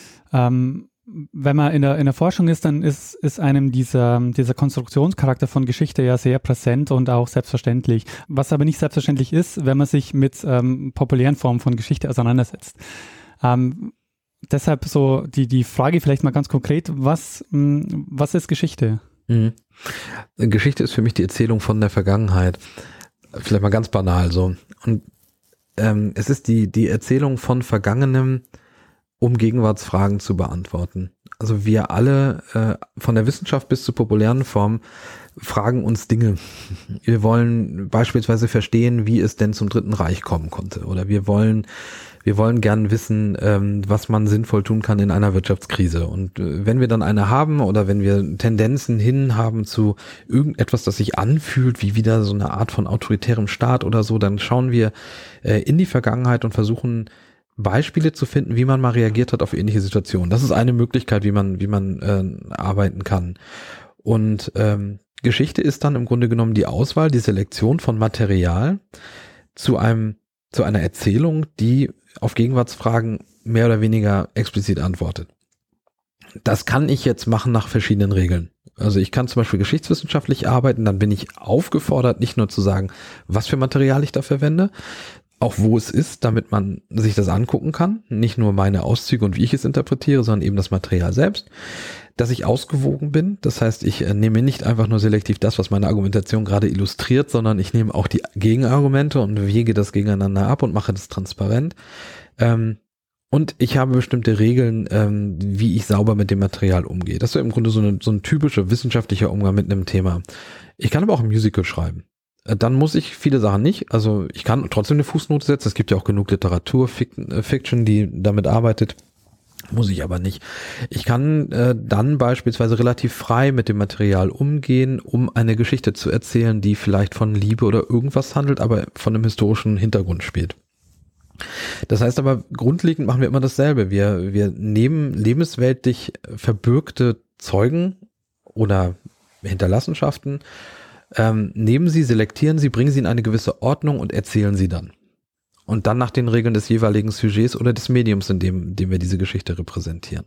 ähm, wenn man in der, in der Forschung ist, dann ist, ist einem dieser, dieser Konstruktionscharakter von Geschichte ja sehr präsent und auch selbstverständlich. Was aber nicht selbstverständlich ist, wenn man sich mit ähm, populären Formen von Geschichte auseinandersetzt. Ähm, deshalb so die, die Frage vielleicht mal ganz konkret, was, mh, was ist Geschichte? Mhm. Geschichte ist für mich die Erzählung von der Vergangenheit. Vielleicht mal ganz banal so. Und ähm, es ist die, die Erzählung von Vergangenem, um Gegenwartsfragen zu beantworten. Also wir alle, äh, von der Wissenschaft bis zu populären Formen, fragen uns Dinge. Wir wollen beispielsweise verstehen, wie es denn zum Dritten Reich kommen konnte. Oder wir wollen wir wollen gern wissen, ähm, was man sinnvoll tun kann in einer Wirtschaftskrise. Und äh, wenn wir dann eine haben oder wenn wir Tendenzen hin haben zu irgendetwas, das sich anfühlt wie wieder so eine Art von autoritärem Staat oder so, dann schauen wir äh, in die Vergangenheit und versuchen Beispiele zu finden, wie man mal reagiert hat auf ähnliche Situationen. Das ist eine Möglichkeit, wie man wie man äh, arbeiten kann. Und ähm, Geschichte ist dann im Grunde genommen die Auswahl, die Selektion von Material zu einem zu einer Erzählung, die auf Gegenwartsfragen mehr oder weniger explizit antwortet. Das kann ich jetzt machen nach verschiedenen Regeln. Also ich kann zum Beispiel geschichtswissenschaftlich arbeiten, dann bin ich aufgefordert, nicht nur zu sagen, was für Material ich da verwende, auch wo es ist, damit man sich das angucken kann. Nicht nur meine Auszüge und wie ich es interpretiere, sondern eben das Material selbst. Dass ich ausgewogen bin, das heißt, ich äh, nehme nicht einfach nur selektiv das, was meine Argumentation gerade illustriert, sondern ich nehme auch die Gegenargumente und wege das gegeneinander ab und mache das transparent. Ähm, und ich habe bestimmte Regeln, ähm, wie ich sauber mit dem Material umgehe. Das ist ja im Grunde so, eine, so ein typischer wissenschaftlicher Umgang mit einem Thema. Ich kann aber auch ein Musical schreiben. Dann muss ich viele Sachen nicht, also ich kann trotzdem eine Fußnote setzen, es gibt ja auch genug Literatur, Fiction, die damit arbeitet, muss ich aber nicht. Ich kann äh, dann beispielsweise relativ frei mit dem Material umgehen, um eine Geschichte zu erzählen, die vielleicht von Liebe oder irgendwas handelt, aber von einem historischen Hintergrund spielt. Das heißt aber, grundlegend machen wir immer dasselbe. Wir, wir nehmen lebensweltlich verbürgte Zeugen oder Hinterlassenschaften, Ähm, nehmen sie, selektieren sie, bringen sie in eine gewisse Ordnung und erzählen sie dann. Und dann nach den Regeln des jeweiligen Sujets oder des Mediums, in dem, in dem wir diese Geschichte repräsentieren.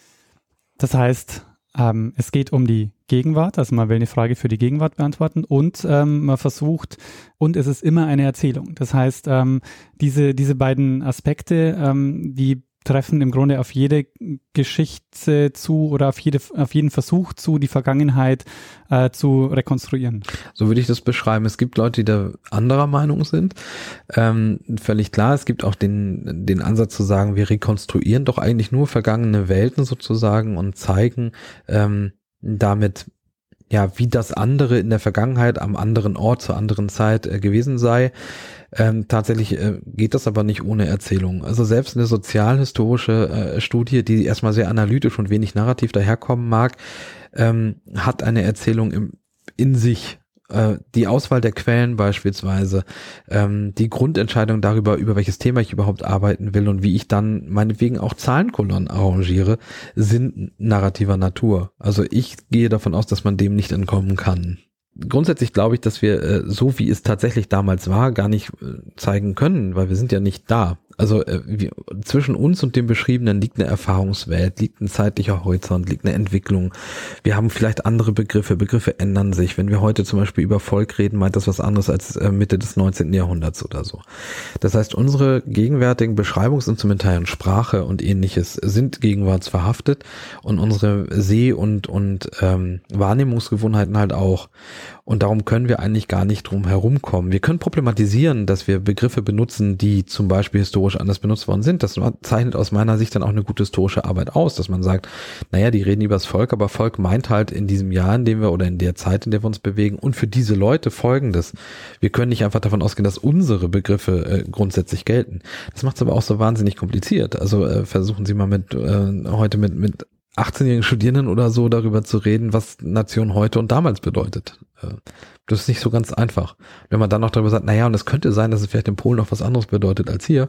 Das heißt, ähm, es geht um die Gegenwart, also man will eine Frage für die Gegenwart beantworten und ähm, man versucht, und es ist immer eine Erzählung. Das heißt, ähm, diese, diese beiden Aspekte, ähm, die treffen im Grunde auf jede Geschichte zu oder auf, jede, auf jeden Versuch zu, die Vergangenheit äh, zu rekonstruieren. So würde ich das beschreiben. Es gibt Leute, die da anderer Meinung sind. Ähm, völlig klar, es gibt auch den, den Ansatz zu sagen, wir rekonstruieren doch eigentlich nur vergangene Welten sozusagen und zeigen ähm, damit, ja, wie das andere in der Vergangenheit am anderen Ort zur anderen Zeit äh, gewesen sei. Ähm, tatsächlich äh, geht das aber nicht ohne Erzählung. Also selbst eine sozialhistorische äh, Studie, die erstmal sehr analytisch und wenig narrativ daherkommen mag, ähm, hat eine Erzählung im, in sich. Äh, die Auswahl der Quellen beispielsweise, ähm, die Grundentscheidung darüber, über welches Thema ich überhaupt arbeiten will und wie ich dann meinetwegen auch Zahlenkolonnen arrangiere, sind narrativer Natur. Also ich gehe davon aus, dass man dem nicht entkommen kann. Grundsätzlich glaube ich, dass wir äh, so wie es tatsächlich damals war, gar nicht äh, zeigen können, weil wir sind ja nicht da. Also äh, wir, zwischen uns und dem Beschriebenen liegt eine Erfahrungswelt, liegt ein zeitlicher Horizont, liegt eine Entwicklung. Wir haben vielleicht andere Begriffe, Begriffe ändern sich. Wenn wir heute zum Beispiel über Volk reden, meint das was anderes als äh, Mitte des neunzehnten Jahrhunderts oder so. Das heißt, unsere gegenwärtigen Beschreibungsinstrumentarien, Sprache und ähnliches sind gegenwartsverhaftet und unsere Seh- und, und ähm, Wahrnehmungsgewohnheiten halt auch. Und darum können wir eigentlich gar nicht drum herumkommen. Wir können problematisieren, dass wir Begriffe benutzen, die zum Beispiel historisch anders benutzt worden sind. Das zeichnet aus meiner Sicht dann auch eine gute historische Arbeit aus, dass man sagt, naja, die reden über das Volk, aber Volk meint halt in diesem Jahr, in dem wir oder in der Zeit, in der wir uns bewegen und für diese Leute Folgendes. Wir können nicht einfach davon ausgehen, dass unsere Begriffe äh, grundsätzlich gelten. Das macht es aber auch so wahnsinnig kompliziert. Also äh, versuchen Sie mal mit äh, heute mit mit achtzehnjährigen Studierenden oder so darüber zu reden, was Nation heute und damals bedeutet. Das ist nicht so ganz einfach. Wenn man dann noch darüber sagt, naja, und es könnte sein, dass es vielleicht in Polen noch was anderes bedeutet als hier,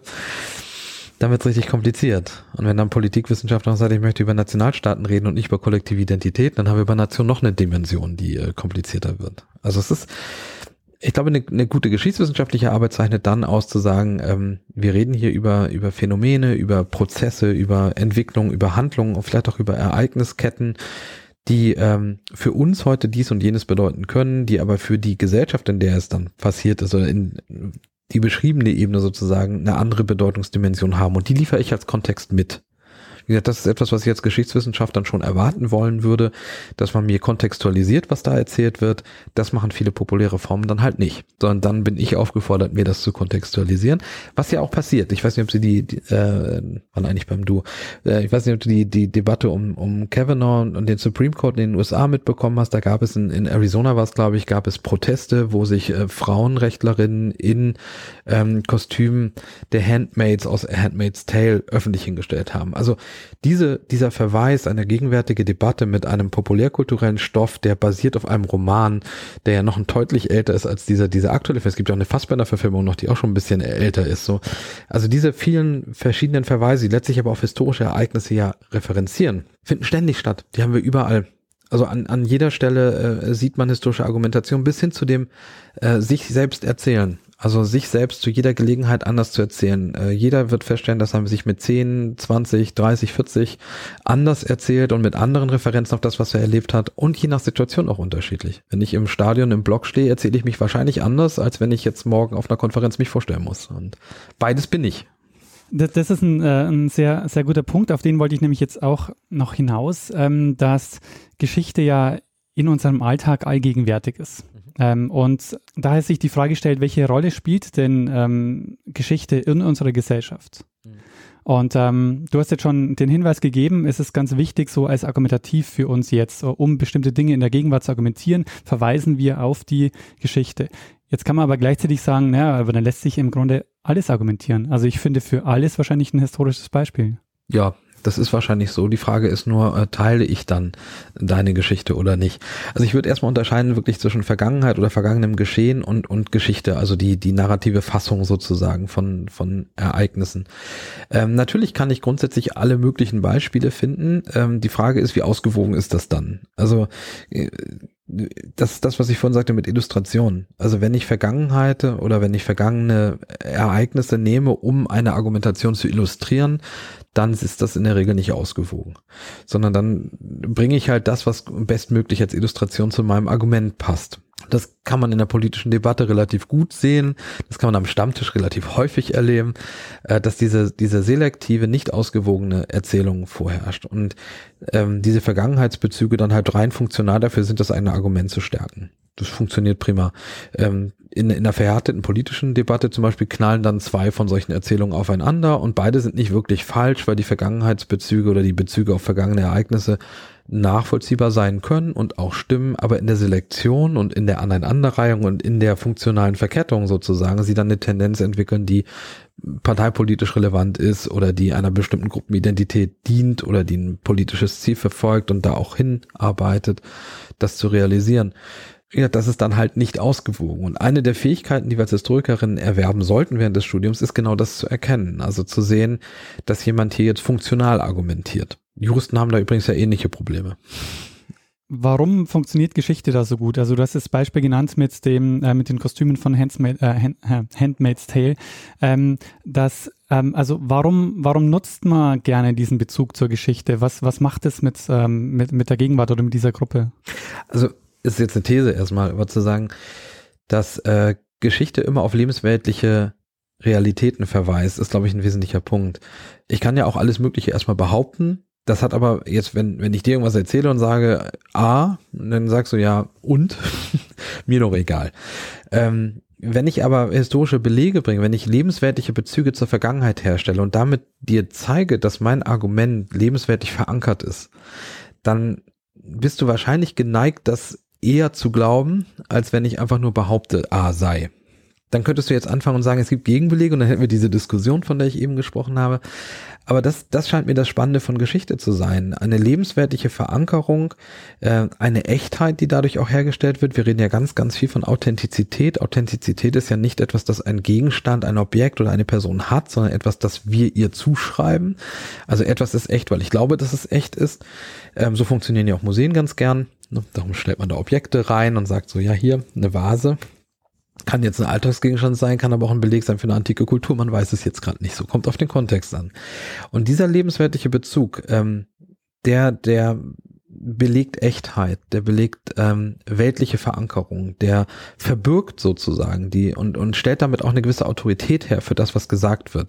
dann wird es richtig kompliziert. Und wenn dann Politikwissenschaftler noch sagt, ich möchte über Nationalstaaten reden und nicht über kollektive Identität, dann haben wir über Nation noch eine Dimension, die äh, komplizierter wird. Also es ist, ich glaube, eine, eine gute geschichtswissenschaftliche Arbeit zeichnet dann aus, zu sagen, ähm, wir reden hier über über Phänomene, über Prozesse, über Entwicklung, über Handlungen und vielleicht auch über Ereignisketten, die ähm, für uns heute dies und jenes bedeuten können, die aber für die Gesellschaft, in der es dann passiert ist, oder in die beschriebene Ebene sozusagen eine andere Bedeutungsdimension haben. Und die liefere ich als Kontext mit. Wie gesagt, das ist etwas, was ich als Geschichtswissenschaft dann schon erwarten wollen würde, dass man mir kontextualisiert, was da erzählt wird. Das machen viele populäre Formen dann halt nicht. Sondern dann bin ich aufgefordert, mir das zu kontextualisieren. Was ja auch passiert. Ich weiß nicht, ob Sie die, die äh, waren eigentlich beim Du, äh, ich weiß nicht, ob du die, die Debatte um, um Kavanaugh und den Supreme Court in den U S A mitbekommen hast. Da gab es in, in Arizona, war es glaube ich, gab es Proteste, wo sich äh, Frauenrechtlerinnen in ähm, Kostümen der Handmaids aus Handmaid's Tale öffentlich hingestellt haben. Also Diese, dieser Verweis, eine gegenwärtige Debatte mit einem populärkulturellen Stoff, der basiert auf einem Roman, der ja noch ein deutlich älter ist als dieser, dieser aktuelle Film. Es gibt ja auch eine Fassbinder-Verfilmung noch, die auch schon ein bisschen älter ist, so. Also diese vielen verschiedenen Verweise, die letztlich aber auf historische Ereignisse ja referenzieren, finden ständig statt. Die haben wir überall. Also an, an jeder Stelle äh, sieht man historische Argumentation bis hin zu dem äh, sich selbst erzählen. Also sich selbst zu jeder Gelegenheit anders zu erzählen. Äh, jeder wird feststellen, dass er sich mit zehn, zwanzig, dreißig, vierzig anders erzählt und mit anderen Referenzen auf das, was er erlebt hat und je nach Situation auch unterschiedlich. Wenn ich im Stadion im Block stehe, erzähle ich mich wahrscheinlich anders, als wenn ich jetzt morgen auf einer Konferenz mich vorstellen muss. Und beides bin ich. Das, das ist ein, äh, ein sehr, sehr guter Punkt, auf den wollte ich nämlich jetzt auch noch hinaus, ähm, dass Geschichte ja in unserem Alltag allgegenwärtig ist. Ähm, und daher sich die Frage stellt, welche Rolle spielt denn ähm, Geschichte in unserer Gesellschaft? Mhm. Und ähm, du hast jetzt schon den Hinweis gegeben, es ist ganz wichtig, so als argumentativ für uns jetzt, um bestimmte Dinge in der Gegenwart zu argumentieren, verweisen wir auf die Geschichte. Jetzt kann man aber gleichzeitig sagen, naja, aber dann lässt sich im Grunde alles argumentieren. Also ich finde für alles wahrscheinlich ein historisches Beispiel. Ja, das ist wahrscheinlich so. Die Frage ist nur, äh, teile ich dann deine Geschichte oder nicht? Also ich würde erstmal unterscheiden wirklich zwischen Vergangenheit oder vergangenem Geschehen und und Geschichte, also die die narrative Fassung sozusagen von von Ereignissen. Ähm, natürlich kann ich grundsätzlich alle möglichen Beispiele finden. Ähm, die Frage ist, wie ausgewogen ist das dann? Also äh, das ist das, was ich vorhin sagte mit Illustration. Also wenn ich Vergangenheit oder wenn ich vergangene Ereignisse nehme, um eine Argumentation zu illustrieren, dann ist das in der Regel nicht ausgewogen. Sondern dann bringe ich halt das, was bestmöglich als Illustration zu meinem Argument passt. Das kann man in der politischen Debatte relativ gut sehen. Das kann man am Stammtisch relativ häufig erleben, dass diese diese selektive, nicht ausgewogene Erzählung vorherrscht und ähm, diese Vergangenheitsbezüge dann halt rein funktional dafür sind, das eigene Argument zu stärken. Das funktioniert prima. Ähm, in, in einer verhärteten politischen Debatte zum Beispiel knallen dann zwei von solchen Erzählungen aufeinander und beide sind nicht wirklich falsch, weil die Vergangenheitsbezüge oder die Bezüge auf vergangene Ereignisse nachvollziehbar sein können und auch stimmen, aber in der Selektion und in der Aneinanderreihung und in der funktionalen Verkettung sozusagen sie dann eine Tendenz entwickeln, die parteipolitisch relevant ist oder die einer bestimmten Gruppenidentität dient oder die ein politisches Ziel verfolgt und da auch hinarbeitet, das zu realisieren. Ja, das ist dann halt nicht ausgewogen. Und eine der Fähigkeiten, die wir als Historikerinnen erwerben sollten während des Studiums, ist genau das zu erkennen. Also zu sehen, dass jemand hier jetzt funktional argumentiert. Juristen haben da übrigens ja ähnliche Probleme. Warum funktioniert Geschichte da so gut? Also du hast das Beispiel genannt mit dem äh, mit den Kostümen von Handsmaid, äh, Hand, äh, Handmaid's Tale. Ähm, das, ähm, also warum warum nutzt man gerne diesen Bezug zur Geschichte? Was was macht es mit ähm, mit mit der Gegenwart oder mit dieser Gruppe? Also ist jetzt eine These erstmal, aber zu sagen, dass äh, Geschichte immer auf lebensweltliche Realitäten verweist, ist, glaube ich, ein wesentlicher Punkt. Ich kann ja auch alles Mögliche erstmal behaupten. Das hat aber jetzt, wenn wenn ich dir irgendwas erzähle und sage A, dann sagst du ja und, mir doch egal. Ähm, wenn ich aber historische Belege bringe, wenn ich lebensweltliche Bezüge zur Vergangenheit herstelle und damit dir zeige, dass mein Argument lebensweltlich verankert ist, dann bist du wahrscheinlich geneigt, das eher zu glauben, als wenn ich einfach nur behaupte, A sei. Dann könntest du jetzt anfangen und sagen, es gibt Gegenbelege und dann hätten wir diese Diskussion, von der ich eben gesprochen habe. Aber das, das scheint mir das Spannende von Geschichte zu sein. Eine lebenswertliche Verankerung, äh, eine Echtheit, die dadurch auch hergestellt wird. Wir reden ja ganz, ganz viel von Authentizität. Authentizität ist ja nicht etwas, das ein Gegenstand, ein Objekt oder eine Person hat, sondern etwas, das wir ihr zuschreiben. Also etwas ist echt, weil ich glaube, dass es echt ist. Ähm, so funktionieren ja auch Museen ganz gern. Darum stellt man da Objekte rein und sagt so, ja hier, eine Vase. Kann jetzt ein Alltagsgegenstand sein, kann aber auch ein Beleg sein für eine antike Kultur. Man weiß es jetzt gerade nicht so. Kommt auf den Kontext an. Und dieser lebensweltliche Bezug, ähm, der, der belegt Echtheit, der belegt ähm, weltliche Verankerung, der verbirgt sozusagen die und, und stellt damit auch eine gewisse Autorität her für das, was gesagt wird.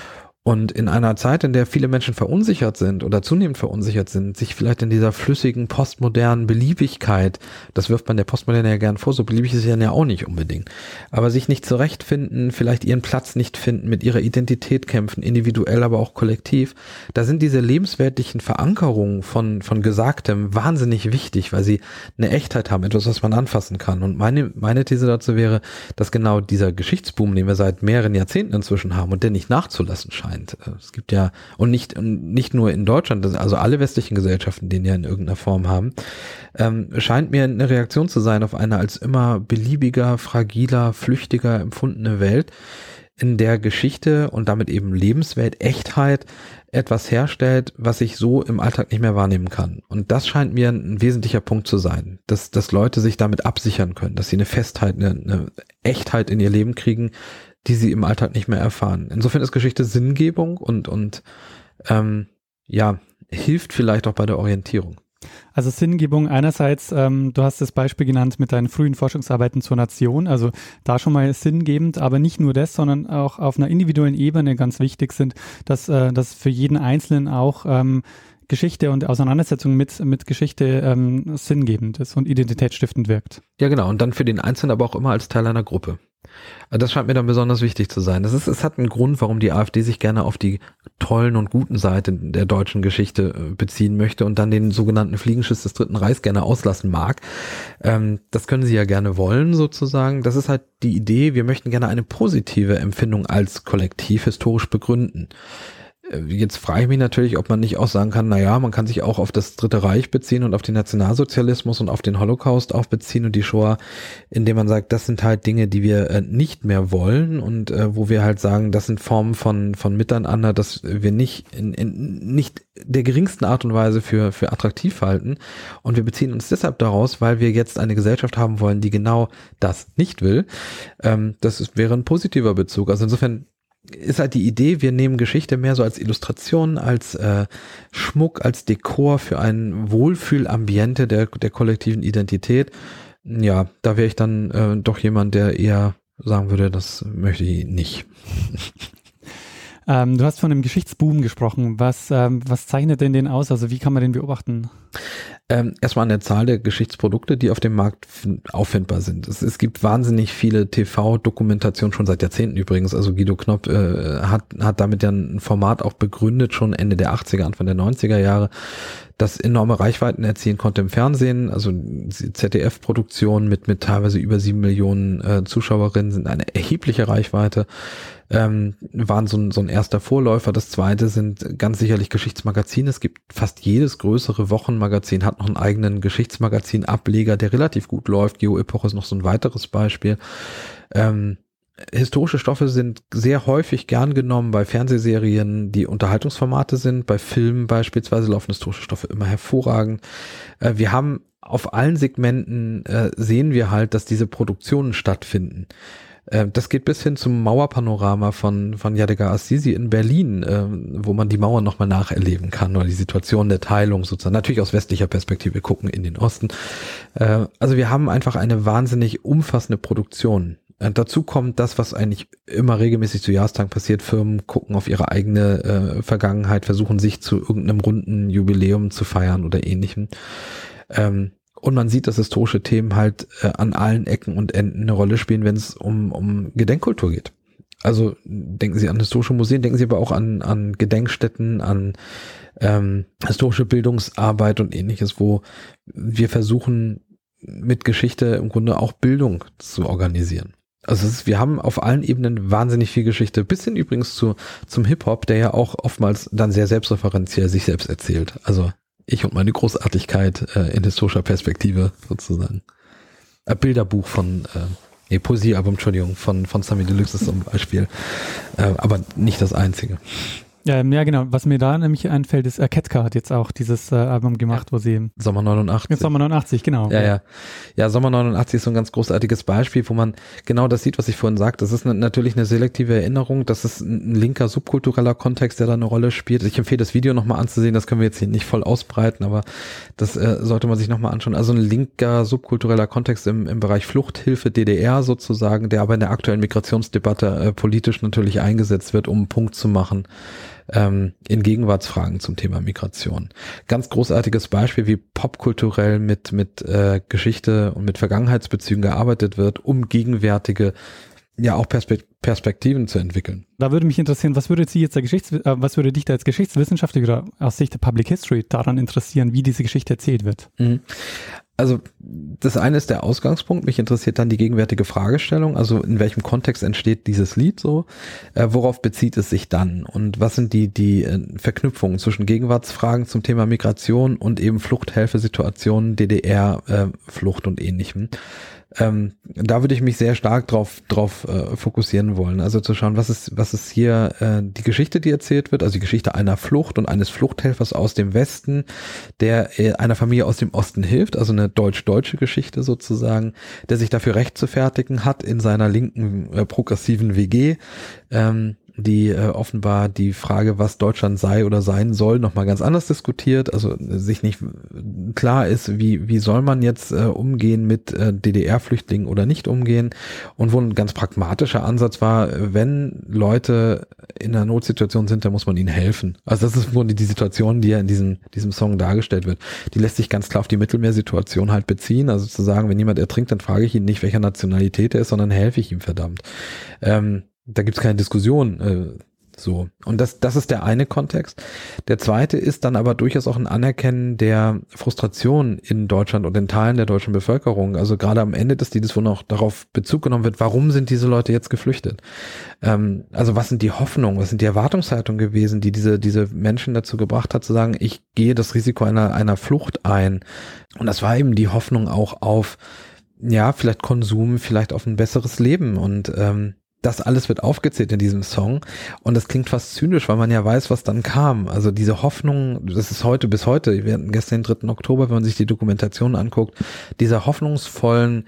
Und in einer Zeit, in der viele Menschen verunsichert sind oder zunehmend verunsichert sind, sich vielleicht in dieser flüssigen, postmodernen Beliebigkeit, das wirft man der Postmoderne ja gern vor, so beliebig ist es ja auch nicht unbedingt, aber sich nicht zurechtfinden, vielleicht ihren Platz nicht finden, mit ihrer Identität kämpfen, individuell, aber auch kollektiv, da sind diese lebensweltlichen Verankerungen von, von Gesagtem wahnsinnig wichtig, weil sie eine Echtheit haben, etwas, was man anfassen kann. Und meine, meine These dazu wäre, dass genau dieser Geschichtsboom, den wir seit mehreren Jahrzehnten inzwischen haben und der nicht nachzulassen scheint. Es gibt ja, und nicht, nicht nur in Deutschland, also alle westlichen Gesellschaften, den ja in irgendeiner Form haben, ähm, scheint mir eine Reaktion zu sein auf eine als immer beliebiger, fragiler, flüchtiger empfundene Welt, in der Geschichte und damit eben Lebenswelt, Echtheit etwas herstellt, was ich so im Alltag nicht mehr wahrnehmen kann. Und das scheint mir ein wesentlicher Punkt zu sein, dass, dass Leute sich damit absichern können, dass sie eine Festheit, eine, eine Echtheit in ihr Leben kriegen, die sie im Alltag nicht mehr erfahren. Insofern ist Geschichte Sinngebung und, und ähm, ja, hilft vielleicht auch bei der Orientierung. Also Sinngebung einerseits, ähm, du hast das Beispiel genannt mit deinen frühen Forschungsarbeiten zur Nation, also da schon mal sinngebend, aber nicht nur das, sondern auch auf einer individuellen Ebene ganz wichtig sind, dass äh, das für jeden Einzelnen auch ähm, Geschichte und Auseinandersetzung mit, mit Geschichte ähm, sinngebend ist und identitätsstiftend wirkt. Ja, genau. Und dann für den Einzelnen aber auch immer als Teil einer Gruppe. Das scheint mir dann besonders wichtig zu sein. Das ist, es hat einen Grund, warum die AfD sich gerne auf die tollen und guten Seite der deutschen Geschichte beziehen möchte und dann den sogenannten Fliegenschiss des Dritten Reichs gerne auslassen mag. Ähm, das können sie ja gerne wollen, sozusagen. Das ist halt die Idee, wir möchten gerne eine positive Empfindung als Kollektiv historisch begründen. Jetzt frage ich mich natürlich, ob man nicht auch sagen kann, naja, man kann sich auch auf das Dritte Reich beziehen und auf den Nationalsozialismus und auf den Holocaust auch beziehen und die Shoah, indem man sagt, das sind halt Dinge, die wir äh, nicht mehr wollen und äh, wo wir halt sagen, das sind Formen von von Miteinander, das wir nicht in, in nicht der geringsten Art und Weise für für attraktiv halten und wir beziehen uns deshalb daraus, weil wir jetzt eine Gesellschaft haben wollen, die genau das nicht will. Ähm, das ist, wäre ein positiver Bezug. Also insofern ist halt die Idee, wir nehmen Geschichte mehr so als Illustration, als äh, Schmuck, als Dekor für ein Wohlfühlambiente der der kollektiven Identität. Ja, da wäre ich dann äh, doch jemand, der eher sagen würde, das möchte ich nicht. Ähm, du hast von einem Geschichtsboom gesprochen. Was, ähm, was zeichnet denn den aus? Also wie kann man den beobachten? Ähm, erstmal an der Zahl der Geschichtsprodukte, die auf dem Markt auffindbar sind. Es, es gibt wahnsinnig viele T V-Dokumentationen, schon seit Jahrzehnten übrigens. Also Guido Knopp äh, hat, hat damit ja ein Format auch begründet, schon Ende der achtziger, Anfang der neunziger Jahre, das enorme Reichweiten erzielen konnte im Fernsehen. Also Z D F-Produktionen mit, mit teilweise über sieben Millionen äh, Zuschauerinnen sind eine erhebliche Reichweite. Ähm, waren so ein, so ein erster Vorläufer. Das zweite sind ganz sicherlich Geschichtsmagazine. Es gibt fast jedes größere Wochenmagazin hat noch einen eigenen Geschichtsmagazin-Ableger, der relativ gut läuft. Geo-Epoch ist noch so ein weiteres Beispiel. Ähm, historische Stoffe sind sehr häufig gern genommen bei Fernsehserien, die Unterhaltungsformate sind. Bei Filmen beispielsweise laufen historische Stoffe immer hervorragend. Äh, wir haben auf allen Segmenten äh, sehen wir halt, dass diese Produktionen stattfinden. Das geht bis hin zum Mauerpanorama von von Yadigar Azizi in Berlin, äh, wo man die Mauer nochmal nacherleben kann oder die Situation der Teilung sozusagen. Natürlich aus westlicher Perspektive gucken in den Osten. Äh, also wir haben einfach eine wahnsinnig umfassende Produktion. Äh, dazu kommt das, was eigentlich immer regelmäßig zu Jahrestagen passiert. Firmen gucken auf ihre eigene äh, Vergangenheit, versuchen sich zu irgendeinem runden Jubiläum zu feiern oder ähnlichem. Ähm, Und man sieht, dass historische Themen halt äh, an allen Ecken und Enden eine Rolle spielen, wenn es um, um Gedenkkultur geht. Also denken Sie an historische Museen, denken Sie aber auch an, an Gedenkstätten, an ähm, historische Bildungsarbeit und ähnliches, wo wir versuchen, mit Geschichte im Grunde auch Bildung zu organisieren. Also es ist, wir haben auf allen Ebenen wahnsinnig viel Geschichte, bis hin übrigens zu zum Hip-Hop, der ja auch oftmals dann sehr selbstreferenziell sich selbst erzählt. Also ich und meine Großartigkeit äh, in historischer Perspektive sozusagen. Ein Bilderbuch von, äh, nee, Poesiealbum, Entschuldigung, von, von Samy Deluxe ist zum Beispiel, äh, aber nicht das einzige. Ja, ja, genau. Was mir da nämlich einfällt, ist, äh, Ketka hat jetzt auch dieses äh, Album gemacht, wo sie... Sommer neunundachtzig. Sommer neunundachtzig, genau. Ja, ja. Ja, Sommer neunundachtzig ist so ein ganz großartiges Beispiel, wo man genau das sieht, was ich vorhin sagte. Das ist ne, natürlich eine selektive Erinnerung. Das ist ein linker, subkultureller Kontext, der da eine Rolle spielt. Ich empfehle, das Video nochmal anzusehen. Das können wir jetzt hier nicht voll ausbreiten, aber das äh, sollte man sich nochmal anschauen. Also ein linker, subkultureller Kontext im, im Bereich Fluchthilfe, D D R sozusagen, der aber in der aktuellen Migrationsdebatte äh, politisch natürlich eingesetzt wird, um einen Punkt zu machen ähm, in Gegenwartsfragen zum Thema Migration. Ganz großartiges Beispiel, wie popkulturell mit mit äh, Geschichte und mit Vergangenheitsbezügen gearbeitet wird, um gegenwärtige, ja auch Perspekt- Perspektiven zu entwickeln. Da würde mich interessieren, was würde Sie jetzt der Geschichts- äh, was würde dich da als Geschichtswissenschaftler oder aus Sicht der Public History daran interessieren, wie diese Geschichte erzählt wird? Mhm. Also das eine ist der Ausgangspunkt, mich interessiert dann die gegenwärtige Fragestellung, also in welchem Kontext entsteht dieses Lied so, äh, worauf bezieht es sich dann und was sind die die äh, Verknüpfungen zwischen Gegenwartsfragen zum Thema Migration und eben Fluchthilfesituationen, D D R, äh, Flucht und ähnlichem. Ähm, da würde ich mich sehr stark drauf, drauf äh, fokussieren wollen. Also zu schauen, was ist, was ist hier äh, die Geschichte, die erzählt wird, also die Geschichte einer Flucht und eines Fluchthelfers aus dem Westen, der äh, einer Familie aus dem Osten hilft, also eine deutsch-deutsche Geschichte sozusagen, der sich dafür recht zu fertigen hat in seiner linken äh, progressiven W G, ähm, die äh, offenbar die Frage, was Deutschland sei oder sein soll, nochmal ganz anders diskutiert, also äh, sich nicht klar ist, wie wie soll man jetzt äh, umgehen mit äh, D D R-Flüchtlingen oder nicht umgehen, und wo ein ganz pragmatischer Ansatz war, wenn Leute in einer Notsituation sind, dann muss man ihnen helfen. Also das ist im Grunde die Situation, die ja in diesem diesem Song dargestellt wird. Die lässt sich ganz klar auf die Mittelmeersituation halt beziehen, also zu sagen, wenn jemand ertrinkt, dann frage ich ihn nicht, welcher Nationalität er ist, sondern helfe ich ihm verdammt. Ähm, Da gibt's keine Diskussion, äh, so. Und das, das ist der eine Kontext. Der zweite ist dann aber durchaus auch ein Anerkennen der Frustration in Deutschland und in Teilen der deutschen Bevölkerung. Also gerade am Ende des Liedes, wo noch darauf Bezug genommen wird, warum sind diese Leute jetzt geflüchtet? Ähm, also was sind die Hoffnungen, was sind die Erwartungshaltungen gewesen, die diese, diese Menschen dazu gebracht hat, zu sagen, ich gehe das Risiko einer, einer Flucht ein. Und das war eben die Hoffnung auch auf, ja, vielleicht Konsum, vielleicht auf ein besseres Leben, und ähm, das alles wird aufgezählt in diesem Song, und das klingt fast zynisch, weil man ja weiß, was dann kam. Also diese Hoffnung, das ist heute bis heute, wir hatten gestern den dritten Oktober, wenn man sich die Dokumentation anguckt, dieser hoffnungsvollen,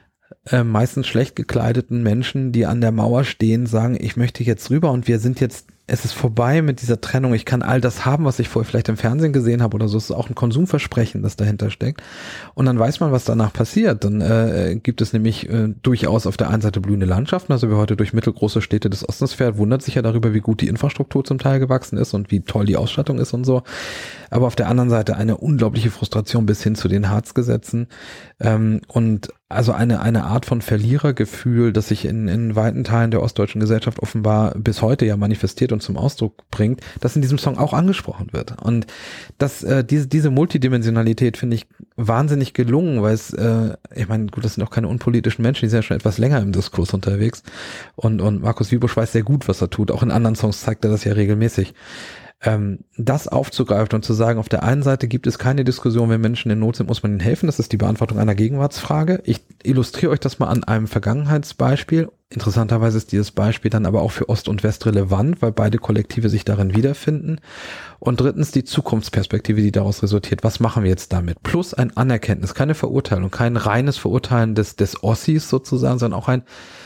äh, meistens schlecht gekleideten Menschen, die an der Mauer stehen, sagen, ich möchte jetzt rüber und wir sind jetzt, es ist vorbei mit dieser Trennung, ich kann all das haben, was ich vorher vielleicht im Fernsehen gesehen habe oder so. Es ist auch ein Konsumversprechen, das dahinter steckt. Und dann weiß man, was danach passiert. Dann äh, gibt es nämlich äh, durchaus auf der einen Seite blühende Landschaften, also wer heute durch mittelgroße Städte des Ostens fährt, wundert sich ja darüber, wie gut die Infrastruktur zum Teil gewachsen ist und wie toll die Ausstattung ist und so. Aber auf der anderen Seite eine unglaubliche Frustration bis hin zu den Harzgesetzen, ähm, und also eine eine Art von Verlierergefühl, das sich in in weiten Teilen der ostdeutschen Gesellschaft offenbar bis heute ja manifestiert und zum Ausdruck bringt, das in diesem Song auch angesprochen wird. Und das äh, diese diese Multidimensionalität finde ich wahnsinnig gelungen, weil es, äh, ich meine, gut, das sind auch keine unpolitischen Menschen, die sind ja schon etwas länger im Diskurs unterwegs, und und Markus Wiebusch weiß sehr gut, was er tut. Auch in anderen Songs zeigt er das ja regelmäßig. Ähm, das aufzugreifen und zu sagen, auf der einen Seite gibt es keine Diskussion, wenn Menschen in Not sind, muss man ihnen helfen. Das ist die Beantwortung einer Gegenwartsfrage. Ich illustriere euch das mal an einem Vergangenheitsbeispiel. Interessanterweise ist dieses Beispiel dann aber auch für Ost und West relevant, weil beide Kollektive sich darin wiederfinden. Und drittens die Zukunftsperspektive, die daraus resultiert. Was machen wir jetzt damit? Plus ein Anerkenntnis, keine Verurteilung, kein reines Verurteilen des, des Ossis sozusagen, sondern auch ein,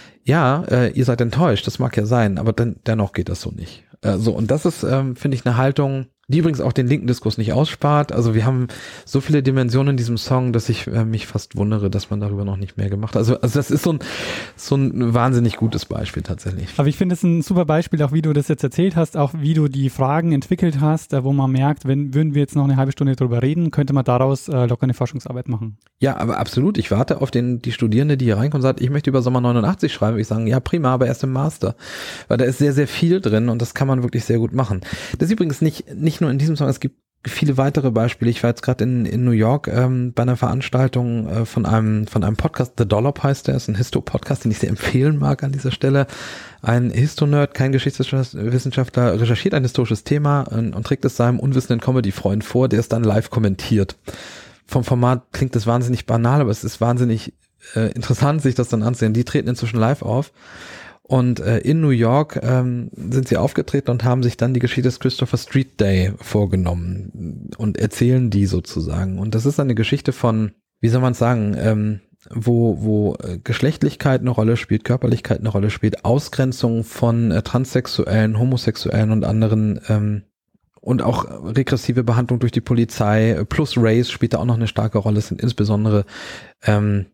ja, äh, ihr seid enttäuscht, das mag ja sein, aber dann, dennoch geht das so nicht. Äh, so, und das ist, ähm, finde ich, eine Haltung, die übrigens auch den linken Diskurs nicht ausspart. Also wir haben so viele Dimensionen in diesem Song, dass ich äh, mich fast wundere, dass man darüber noch nicht mehr gemacht hat. Also, also das ist so ein, so ein wahnsinnig gutes Beispiel tatsächlich. Aber ich finde es ein super Beispiel, auch wie du das jetzt erzählt hast, auch wie du die Fragen entwickelt hast, wo man merkt, wenn würden wir jetzt noch eine halbe Stunde drüber reden, könnte man daraus äh, locker eine Forschungsarbeit machen. Ja, aber absolut. Ich warte auf den die Studierende, die hier reinkommt und sagt, ich möchte über Sommer neunundachtzig schreiben. Ich sage, ja prima, aber erst im Master. Weil da ist sehr, sehr viel drin und das kann man wirklich sehr gut machen. Das ist übrigens nicht nicht nur in diesem Song, es gibt viele weitere Beispiele. Ich war jetzt gerade in in New York ähm, bei einer Veranstaltung äh, von einem von einem Podcast, The Dollop heißt der, ist ein Histo-Podcast, den ich sehr empfehlen mag an dieser Stelle. Ein Histo-Nerd, kein Geschichtswissenschaftler, recherchiert ein historisches Thema und, und trägt es seinem unwissenden Comedy-Freund vor, der es dann live kommentiert. Vom Format klingt das wahnsinnig banal, aber es ist wahnsinnig äh, interessant, sich das dann anzusehen. Die treten inzwischen live auf. Und äh, in New York ähm, sind sie aufgetreten und haben sich dann die Geschichte des Christopher Street Day vorgenommen und erzählen die sozusagen. Und das ist eine Geschichte von, wie soll man es sagen, ähm, wo wo äh, Geschlechtlichkeit eine Rolle spielt, Körperlichkeit eine Rolle spielt, Ausgrenzung von äh, Transsexuellen, Homosexuellen und anderen, ähm, und auch regressive Behandlung durch die Polizei plus Race spielt da auch noch eine starke Rolle. Es sind insbesondere ähm,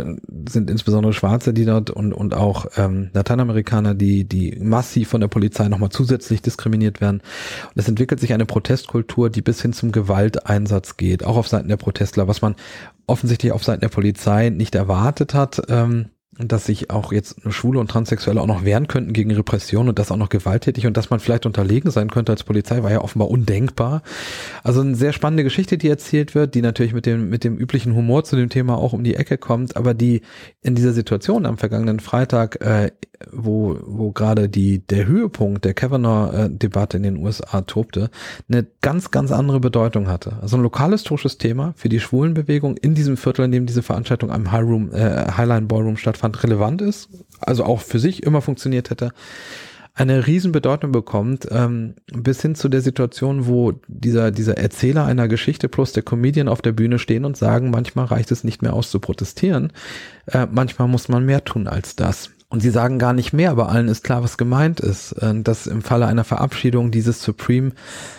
sind insbesondere Schwarze, die dort und und auch ähm, Lateinamerikaner, die die massiv von der Polizei nochmal zusätzlich diskriminiert werden. Und es entwickelt sich eine Protestkultur, die bis hin zum Gewalteinsatz geht, auch auf Seiten der Protestler, was man offensichtlich auf Seiten der Polizei nicht erwartet hat, ähm, dass sich auch jetzt Schwule und Transsexuelle auch noch wehren könnten gegen Repression und das auch noch gewalttätig und dass man vielleicht unterlegen sein könnte als Polizei, war ja offenbar undenkbar. Also eine sehr spannende Geschichte, die erzählt wird, die natürlich mit dem mit dem üblichen Humor zu dem Thema auch um die Ecke kommt, aber die in dieser Situation am vergangenen Freitag äh, wo, wo gerade die, der Höhepunkt der Kavanaugh-Debatte in den U S A tobte, eine ganz, ganz andere Bedeutung hatte. Also ein lokalhistorisches Thema für die Schwulenbewegung in diesem Viertel, in dem diese Veranstaltung am High Room, äh, Highline Ballroom stattfand, relevant ist, also auch für sich immer funktioniert hätte, eine Riesenbedeutung bekommt, ähm, bis hin zu der Situation, wo dieser, dieser Erzähler einer Geschichte plus der Comedian auf der Bühne stehen und sagen, manchmal reicht es nicht mehr aus zu protestieren, äh, manchmal muss man mehr tun als das. Und sie sagen gar nicht mehr, aber allen ist klar, was gemeint ist, äh, dass im Falle einer Verabschiedung dieses Supreme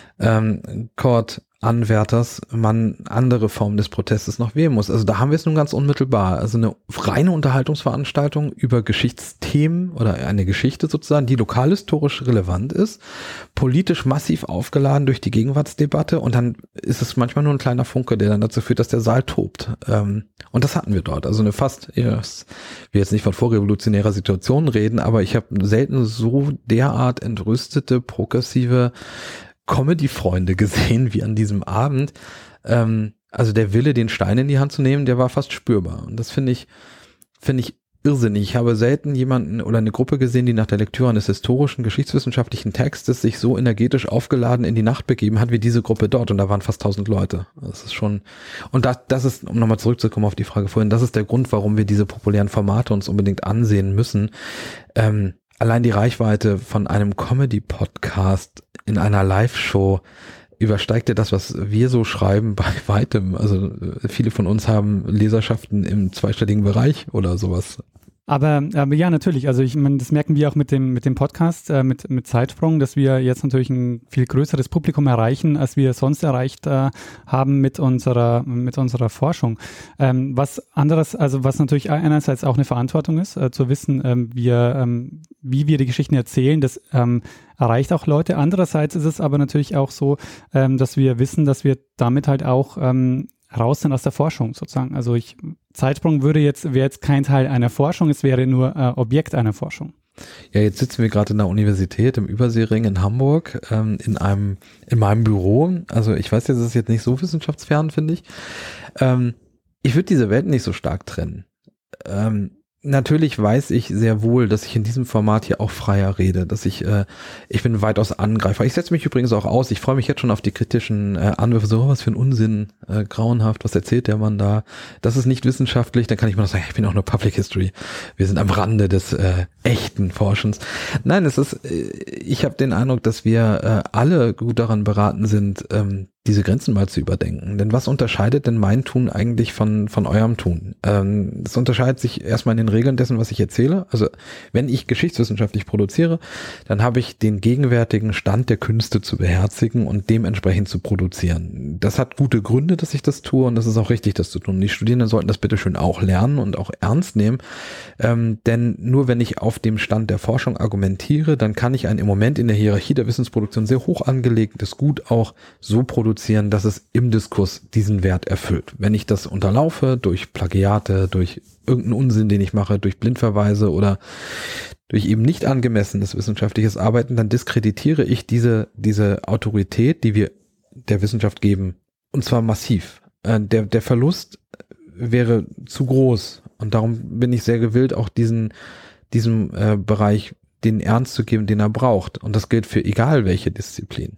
ähm, Court Anwärters man andere Formen des Protestes noch wählen muss. Also da haben wir es nun ganz unmittelbar. Also eine reine Unterhaltungsveranstaltung über Geschichtsthemen oder eine Geschichte sozusagen, die lokalhistorisch relevant ist, politisch massiv aufgeladen durch die Gegenwartsdebatte und dann ist es manchmal nur ein kleiner Funke, der dann dazu führt, dass der Saal tobt. Und das hatten wir dort. Also eine fast, ich will jetzt nicht von vorrevolutionärer Situation reden, aber ich habe selten so derart entrüstete, progressive Comedy-Freunde gesehen wie an diesem Abend. Ähm, also der Wille, den Stein in die Hand zu nehmen, der war fast spürbar. Und das finde ich, finde ich irrsinnig. Ich habe selten jemanden oder eine Gruppe gesehen, die nach der Lektüre eines historischen, geschichtswissenschaftlichen Textes sich so energetisch aufgeladen in die Nacht begeben hat wie diese Gruppe dort. Und da waren fast tausend Leute. Das ist schon, und das, das ist, um nochmal zurückzukommen auf die Frage vorhin, das ist der Grund, warum wir diese populären Formate uns unbedingt ansehen müssen. Ähm, Allein die Reichweite von einem Comedy-Podcast in einer Live-Show übersteigt ja das, was wir so schreiben, bei weitem. Also viele von uns haben Leserschaften im zweistelligen Bereich oder sowas. Aber, aber ja, natürlich. Also ich meine, das merken wir auch mit dem mit dem Podcast, äh, mit mit Zeitsprung, dass wir jetzt natürlich ein viel größeres Publikum erreichen, als wir sonst erreicht äh, haben mit unserer mit unserer Forschung. Ähm, was anderes, also was natürlich einerseits auch eine Verantwortung ist, äh, zu wissen, ähm, wir ähm, wie wir die Geschichten erzählen, das ähm, erreicht auch Leute. Andererseits ist es aber natürlich auch so, ähm, dass wir wissen, dass wir damit halt auch ähm, raus sind aus der Forschung sozusagen. Also ich, Zeitsprung würde jetzt, wäre jetzt kein Teil einer Forschung, es wäre nur äh, Objekt einer Forschung. Ja, jetzt sitzen wir gerade in der Universität im Überseering in Hamburg, ähm, in einem, in meinem Büro. Also ich weiß, das ist jetzt nicht so wissenschaftsfern, finde ich. Ähm, ich würde diese Welt nicht so stark trennen. Ähm, Natürlich weiß ich sehr wohl, dass ich in diesem Format hier auch freier rede, dass ich, äh, ich bin weitaus Angreifer. Ich setze mich übrigens auch aus, ich freue mich jetzt schon auf die kritischen äh, Anwürfe, so, oh, was für ein Unsinn, äh, grauenhaft, was erzählt der Mann da? Das ist nicht wissenschaftlich, dann kann ich mal noch sagen, ich bin auch nur Public History. Wir sind am Rande des äh, echten Forschens. Nein, es ist, äh, ich habe den Eindruck, dass wir äh, alle gut daran beraten sind, ähm, diese Grenzen mal zu überdenken. Denn was unterscheidet denn mein Tun eigentlich von von eurem Tun? Ähm, es unterscheidet sich erstmal in den Regeln dessen, was ich erzähle. Also wenn ich geschichtswissenschaftlich produziere, dann habe ich den gegenwärtigen Stand der Künste zu beherzigen und dementsprechend zu produzieren. Das hat gute Gründe, dass ich das tue und das ist auch richtig, das zu tun. Die Studierenden sollten das bitteschön auch lernen und auch ernst nehmen. Ähm, denn nur wenn ich auf dem Stand der Forschung argumentiere, dann kann ich ein im Moment in der Hierarchie der Wissensproduktion sehr hoch angelegtes Gut auch so produzieren, dass es im Diskurs diesen Wert erfüllt. Wenn ich das unterlaufe durch Plagiate, durch irgendeinen Unsinn, den ich mache, durch Blindverweise oder durch eben nicht angemessenes wissenschaftliches Arbeiten, dann diskreditiere ich diese, diese Autorität, die wir der Wissenschaft geben, und zwar massiv. Äh, der, der Verlust wäre zu groß und darum bin ich sehr gewillt, auch diesen, diesem äh, Bereich den Ernst zu geben, den er braucht. Und das gilt für egal welche Disziplin.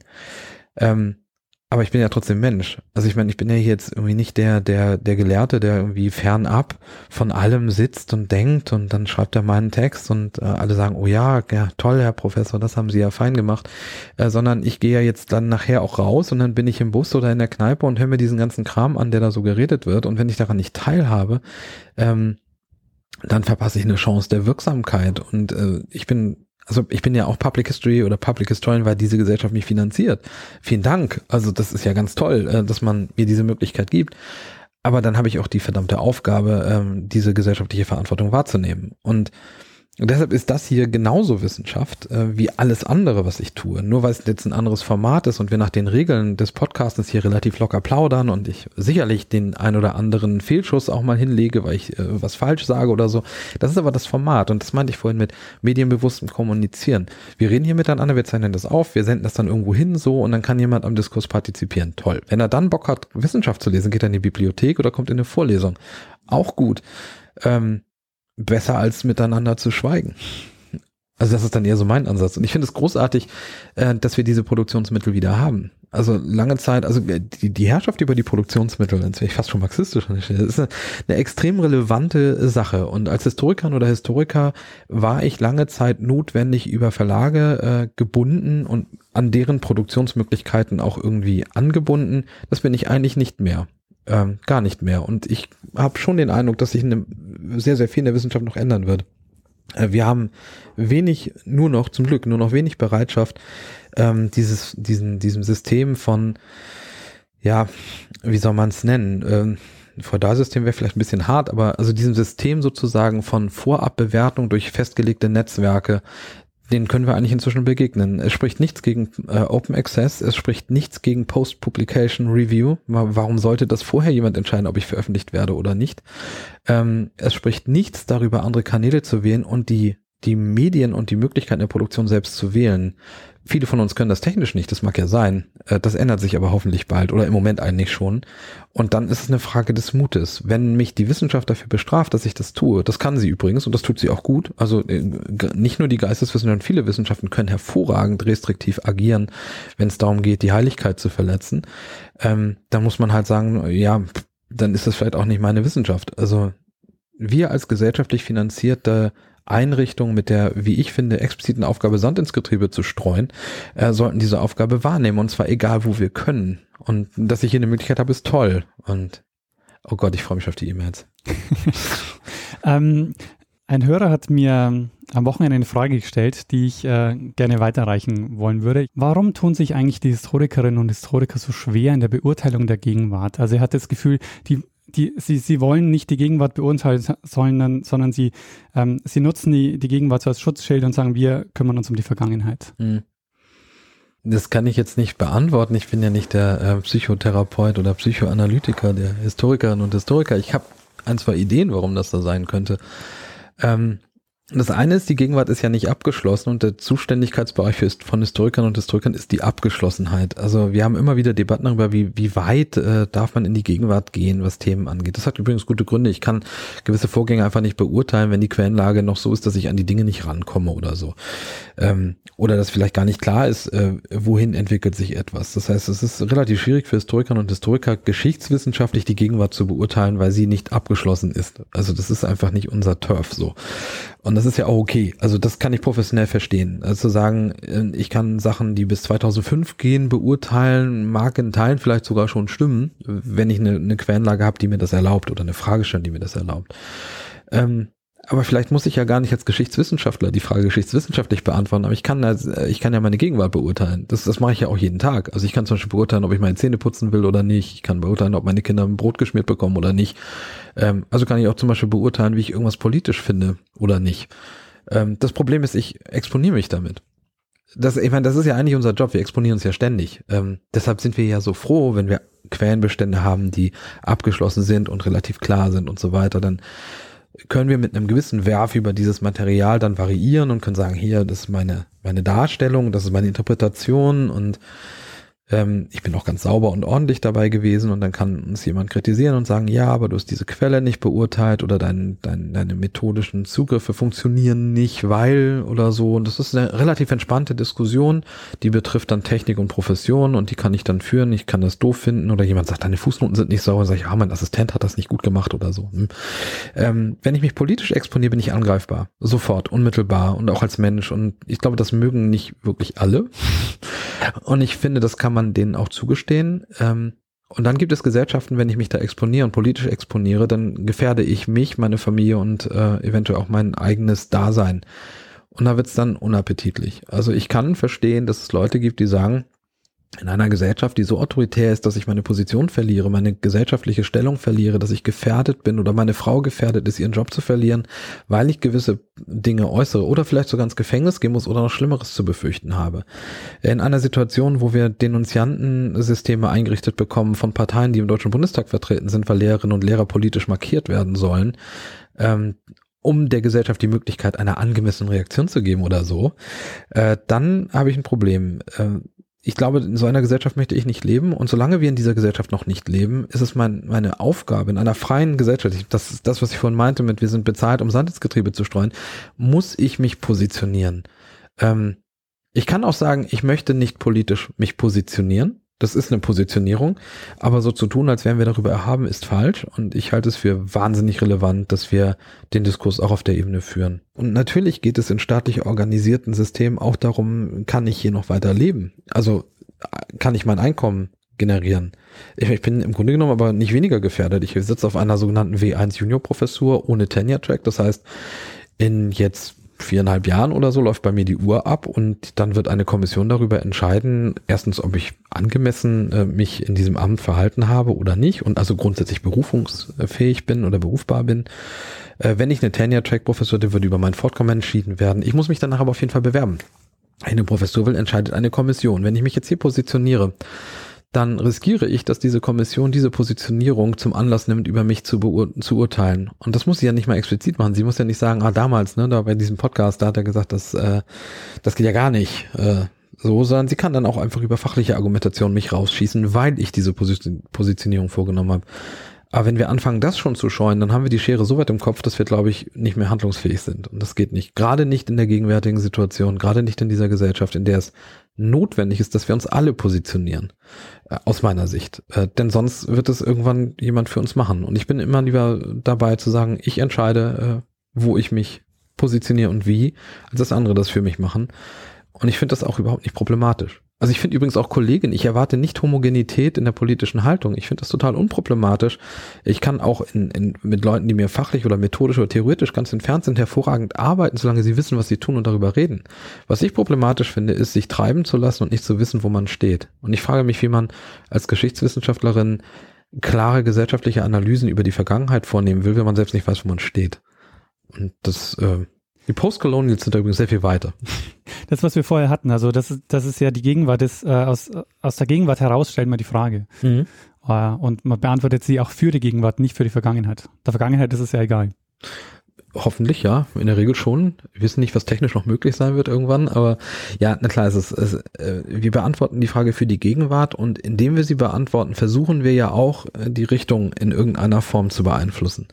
Ähm, Aber ich bin ja trotzdem Mensch. Also ich meine, ich bin ja jetzt irgendwie nicht der, der, der Gelehrte, der irgendwie fernab von allem sitzt und denkt und dann schreibt er meinen Text und äh, alle sagen, oh ja, ja, toll, Herr Professor, das haben Sie ja fein gemacht. Äh, sondern ich gehe ja jetzt dann nachher auch raus und dann bin ich im Bus oder in der Kneipe und höre mir diesen ganzen Kram an, der da so geredet wird. Und wenn ich daran nicht teilhabe, ähm, dann verpasse ich eine Chance der Wirksamkeit. Und äh, ich bin Also ich bin ja auch Public History oder Public Historian, weil diese Gesellschaft mich finanziert. Vielen Dank. Also das ist ja ganz toll, dass man mir diese Möglichkeit gibt. Aber dann habe ich auch die verdammte Aufgabe, diese gesellschaftliche Verantwortung wahrzunehmen. Und Und deshalb ist das hier genauso Wissenschaft äh, wie alles andere, was ich tue. Nur weil es jetzt ein anderes Format ist und wir nach den Regeln des Podcastes hier relativ locker plaudern und ich sicherlich den ein oder anderen Fehlschuss auch mal hinlege, weil ich äh, was falsch sage oder so. Das ist aber das Format und das meinte ich vorhin mit medienbewusstem Kommunizieren. Wir reden hier miteinander, wir zeichnen das auf, wir senden das dann irgendwo hin so und dann kann jemand am Diskurs partizipieren. Toll. Wenn er dann Bock hat, Wissenschaft zu lesen, geht er in die Bibliothek oder kommt in eine Vorlesung. Auch gut. Ähm, Besser als miteinander zu schweigen. Also das ist dann eher so mein Ansatz. Und ich finde es großartig, äh, dass wir diese Produktionsmittel wieder haben. Also lange Zeit, also die, die Herrschaft über die Produktionsmittel, jetzt wäre ich fast schon marxistisch an der Stelle, das ist eine, eine extrem relevante Sache. Und als Historikerin oder Historiker war ich lange Zeit notwendig über Verlage äh, gebunden und an deren Produktionsmöglichkeiten auch irgendwie angebunden. Das bin ich eigentlich nicht mehr. Ähm, gar nicht mehr. Und ich habe schon den Eindruck, dass sich eine, sehr, sehr viel in der Wissenschaft noch ändern wird. Wir haben wenig, nur noch, zum Glück, nur noch wenig Bereitschaft, ähm, dieses, diesen, diesem System von, ja, wie soll man es nennen? Ähm, Feudalsystem wäre vielleicht ein bisschen hart, aber also diesem System sozusagen von Vorabbewertung durch festgelegte Netzwerke, den können wir eigentlich inzwischen begegnen. Es spricht nichts gegen äh, Open Access, es spricht nichts gegen Post-Publication Review. Warum sollte das vorher jemand entscheiden, ob ich veröffentlicht werde oder nicht? Ähm, es spricht nichts darüber, andere Kanäle zu wählen und die die Medien und die Möglichkeiten der Produktion selbst zu wählen. Viele von uns können das technisch nicht, das mag ja sein. Das ändert sich aber hoffentlich bald oder im Moment eigentlich schon. Und dann ist es eine Frage des Mutes. Wenn mich die Wissenschaft dafür bestraft, dass ich das tue, das kann sie übrigens und das tut sie auch gut. Also nicht nur die Geisteswissenschaften, viele Wissenschaften können hervorragend restriktiv agieren, wenn es darum geht, die Heiligkeit zu verletzen. Ähm, dann muss man halt sagen, ja, dann ist das vielleicht auch nicht meine Wissenschaft. Also wir als gesellschaftlich finanzierte Einrichtungen mit der, wie ich finde, expliziten Aufgabe, Sand ins Getriebe zu streuen, äh, sollten diese Aufgabe wahrnehmen und zwar egal, wo wir können. Und dass ich hier eine Möglichkeit habe, ist toll. Und oh Gott, ich freue mich auf die E-Mails. ähm, ein Hörer hat mir am Wochenende eine Frage gestellt, die ich äh, gerne weiterreichen wollen würde. Warum tun sich eigentlich die Historikerinnen und Historiker so schwer in der Beurteilung der Gegenwart? Also er hat das Gefühl, die Die, sie, sie wollen nicht die Gegenwart beurteilen, sondern, sondern sie, ähm, sie nutzen die, die Gegenwart so als Schutzschild und sagen, wir kümmern uns um die Vergangenheit. Das kann ich jetzt nicht beantworten. Ich bin ja nicht der äh, Psychotherapeut oder Psychoanalytiker der Historikerinnen und Historiker. Ich habe ein, zwei Ideen, warum das so sein könnte. Ähm, Das eine ist, die Gegenwart ist ja nicht abgeschlossen und der Zuständigkeitsbereich für, von Historikern und Historikern ist die Abgeschlossenheit. Also wir haben immer wieder Debatten darüber, wie, wie weit äh, darf man in die Gegenwart gehen, was Themen angeht. Das hat übrigens gute Gründe. Ich kann gewisse Vorgänge einfach nicht beurteilen, wenn die Quellenlage noch so ist, dass ich an die Dinge nicht rankomme oder so. Ähm, oder dass vielleicht gar nicht klar ist, äh, wohin entwickelt sich etwas. Das heißt, es ist relativ schwierig für Historikerinnen und Historiker, geschichtswissenschaftlich die Gegenwart zu beurteilen, weil sie nicht abgeschlossen ist. Also das ist einfach nicht unser Turf so. Und das ist ja auch okay. Also das kann ich professionell verstehen. Also zu sagen, ich kann Sachen, die bis zweitausendfünf gehen, beurteilen, mag in Teilen vielleicht sogar schon stimmen, wenn ich eine, eine Quellenlage habe, die mir das erlaubt oder eine Fragestellung, die mir das erlaubt. Ähm, aber vielleicht muss ich ja gar nicht als Geschichtswissenschaftler die Frage geschichtswissenschaftlich beantworten, aber ich kann als, ich kann ja meine Gegenwart beurteilen. Das, das mache ich ja auch jeden Tag. Also ich kann zum Beispiel beurteilen, ob ich meine Zähne putzen will oder nicht. Ich kann beurteilen, ob meine Kinder ein Brot geschmiert bekommen oder nicht. Ähm, also kann ich auch zum Beispiel beurteilen, wie ich irgendwas politisch finde oder nicht. Ähm, das Problem ist, ich exponiere mich damit. Das, ich meine, das ist ja eigentlich unser Job. Wir exponieren uns ja ständig. Ähm, deshalb sind wir ja so froh, wenn wir Quellenbestände haben, die abgeschlossen sind und relativ klar sind und so weiter. Dann können wir mit einem gewissen Werf über dieses Material dann variieren und können sagen, hier, das ist meine meine Darstellung, das ist meine Interpretation und ähm, ich bin auch ganz sauber und ordentlich dabei gewesen und dann kann uns jemand kritisieren und sagen, ja, aber du hast diese Quelle nicht beurteilt oder dein, dein, deine methodischen Zugriffe funktionieren nicht, weil oder so. Und das ist eine relativ entspannte Diskussion, die betrifft dann Technik und Profession und die kann ich dann führen. Ich kann das doof finden oder jemand sagt, deine Fußnoten sind nicht sauber, sage ich, ah, mein Assistent hat das nicht gut gemacht oder so. Hm. Ähm, wenn ich mich politisch exponiere, bin ich angreifbar. Sofort, unmittelbar und auch als Mensch. Und ich glaube, das mögen nicht wirklich alle. Und ich finde, das kann man denen auch zugestehen. Ähm, und dann gibt es Gesellschaften, wenn ich mich da exponiere und politisch exponiere, dann gefährde ich mich, meine Familie und äh, eventuell auch mein eigenes Dasein. Und da wird es dann unappetitlich. Also ich kann verstehen, dass es Leute gibt, die sagen, in einer Gesellschaft, die so autoritär ist, dass ich meine Position verliere, meine gesellschaftliche Stellung verliere, dass ich gefährdet bin oder meine Frau gefährdet ist, ihren Job zu verlieren, weil ich gewisse Dinge äußere oder vielleicht sogar ins Gefängnis gehen muss oder noch Schlimmeres zu befürchten habe. In einer Situation, wo wir Denunziantensysteme eingerichtet bekommen von Parteien, die im Deutschen Bundestag vertreten sind, weil Lehrerinnen und Lehrer politisch markiert werden sollen, ähm, um der Gesellschaft die Möglichkeit einer angemessenen Reaktion zu geben oder so, äh, dann habe ich ein Problem. Äh, ich glaube, in so einer Gesellschaft möchte ich nicht leben und solange wir in dieser Gesellschaft noch nicht leben, ist es mein, meine Aufgabe in einer freien Gesellschaft, das ist das, was ich vorhin meinte mit wir sind bezahlt, um Sand ins Getriebe zu streuen, muss ich mich positionieren. Ähm, ich kann auch sagen, ich möchte nicht politisch mich positionieren. Das ist eine Positionierung, aber so zu tun, als wären wir darüber erhaben, ist falsch und ich halte es für wahnsinnig relevant, dass wir den Diskurs auch auf der Ebene führen. Und natürlich geht es in staatlich organisierten Systemen auch darum, kann ich hier noch weiter leben? Also kann ich mein Einkommen generieren? Ich, ich bin im Grunde genommen aber nicht weniger gefährdet. Ich sitze auf einer sogenannten W eins Junior-Professur ohne Tenure-Track, das heißt, in jetzt viereinhalb Jahren oder so läuft bei mir die Uhr ab und dann wird eine Kommission darüber entscheiden, erstens, ob ich angemessen äh, mich in diesem Amt verhalten habe oder nicht und also grundsätzlich berufungsfähig bin oder berufbar bin. Äh, wenn ich eine Tenure-Track-Professur, die würde über mein Fortkommen entschieden werden. Ich muss mich danach aber auf jeden Fall bewerben. Eine Professur will, entscheidet eine Kommission. Wenn ich mich jetzt hier positioniere, dann riskiere ich, dass diese Kommission diese Positionierung zum Anlass nimmt, über mich zu, beur- zu urteilen. Und das muss sie ja nicht mal explizit machen. Sie muss ja nicht sagen, ah, damals, ne, da bei diesem Podcast, da hat er gesagt, das, äh, das geht ja gar nicht, äh, so, sondern sie kann dann auch einfach über fachliche Argumentation mich rausschießen, weil ich diese Posi- Positionierung vorgenommen habe. Aber wenn wir anfangen, das schon zu scheuen, dann haben wir die Schere so weit im Kopf, dass wir, glaube ich, nicht mehr handlungsfähig sind. Und das geht nicht. Gerade nicht in der gegenwärtigen Situation, gerade nicht in dieser Gesellschaft, in der es notwendig ist, dass wir uns alle positionieren, äh, aus meiner Sicht. Äh, denn sonst wird es irgendwann jemand für uns machen. Und ich bin immer lieber dabei zu sagen, ich entscheide, äh, wo ich mich positioniere und wie, als dass andere das für mich machen. Und ich finde das auch überhaupt nicht problematisch. Also ich finde übrigens auch Kollegen, ich erwarte nicht Homogenität in der politischen Haltung. Ich finde das total unproblematisch. Ich kann auch in, in, mit Leuten, die mir fachlich oder methodisch oder theoretisch ganz entfernt sind, hervorragend arbeiten, solange sie wissen, was sie tun und darüber reden. Was ich problematisch finde, ist, sich treiben zu lassen und nicht zu wissen, wo man steht. Und ich frage mich, wie man als Geschichtswissenschaftlerin klare gesellschaftliche Analysen über die Vergangenheit vornehmen will, wenn man selbst nicht weiß, wo man steht. Und das... Äh, Die Postcolonials sind da übrigens sehr viel weiter. Das, was wir vorher hatten, also das, das ist ja die Gegenwart, ist, äh, aus, aus der Gegenwart heraus stellt man die Frage. Mhm. Äh, und man beantwortet sie auch für die Gegenwart, nicht für die Vergangenheit. Der Vergangenheit ist es ja egal. Hoffentlich, ja. In der Regel schon. Wir wissen nicht, was technisch noch möglich sein wird irgendwann, aber ja, na klar, es ist, es, äh, wir beantworten die Frage für die Gegenwart und indem wir sie beantworten, versuchen wir ja auch, äh, die Richtung in irgendeiner Form zu beeinflussen.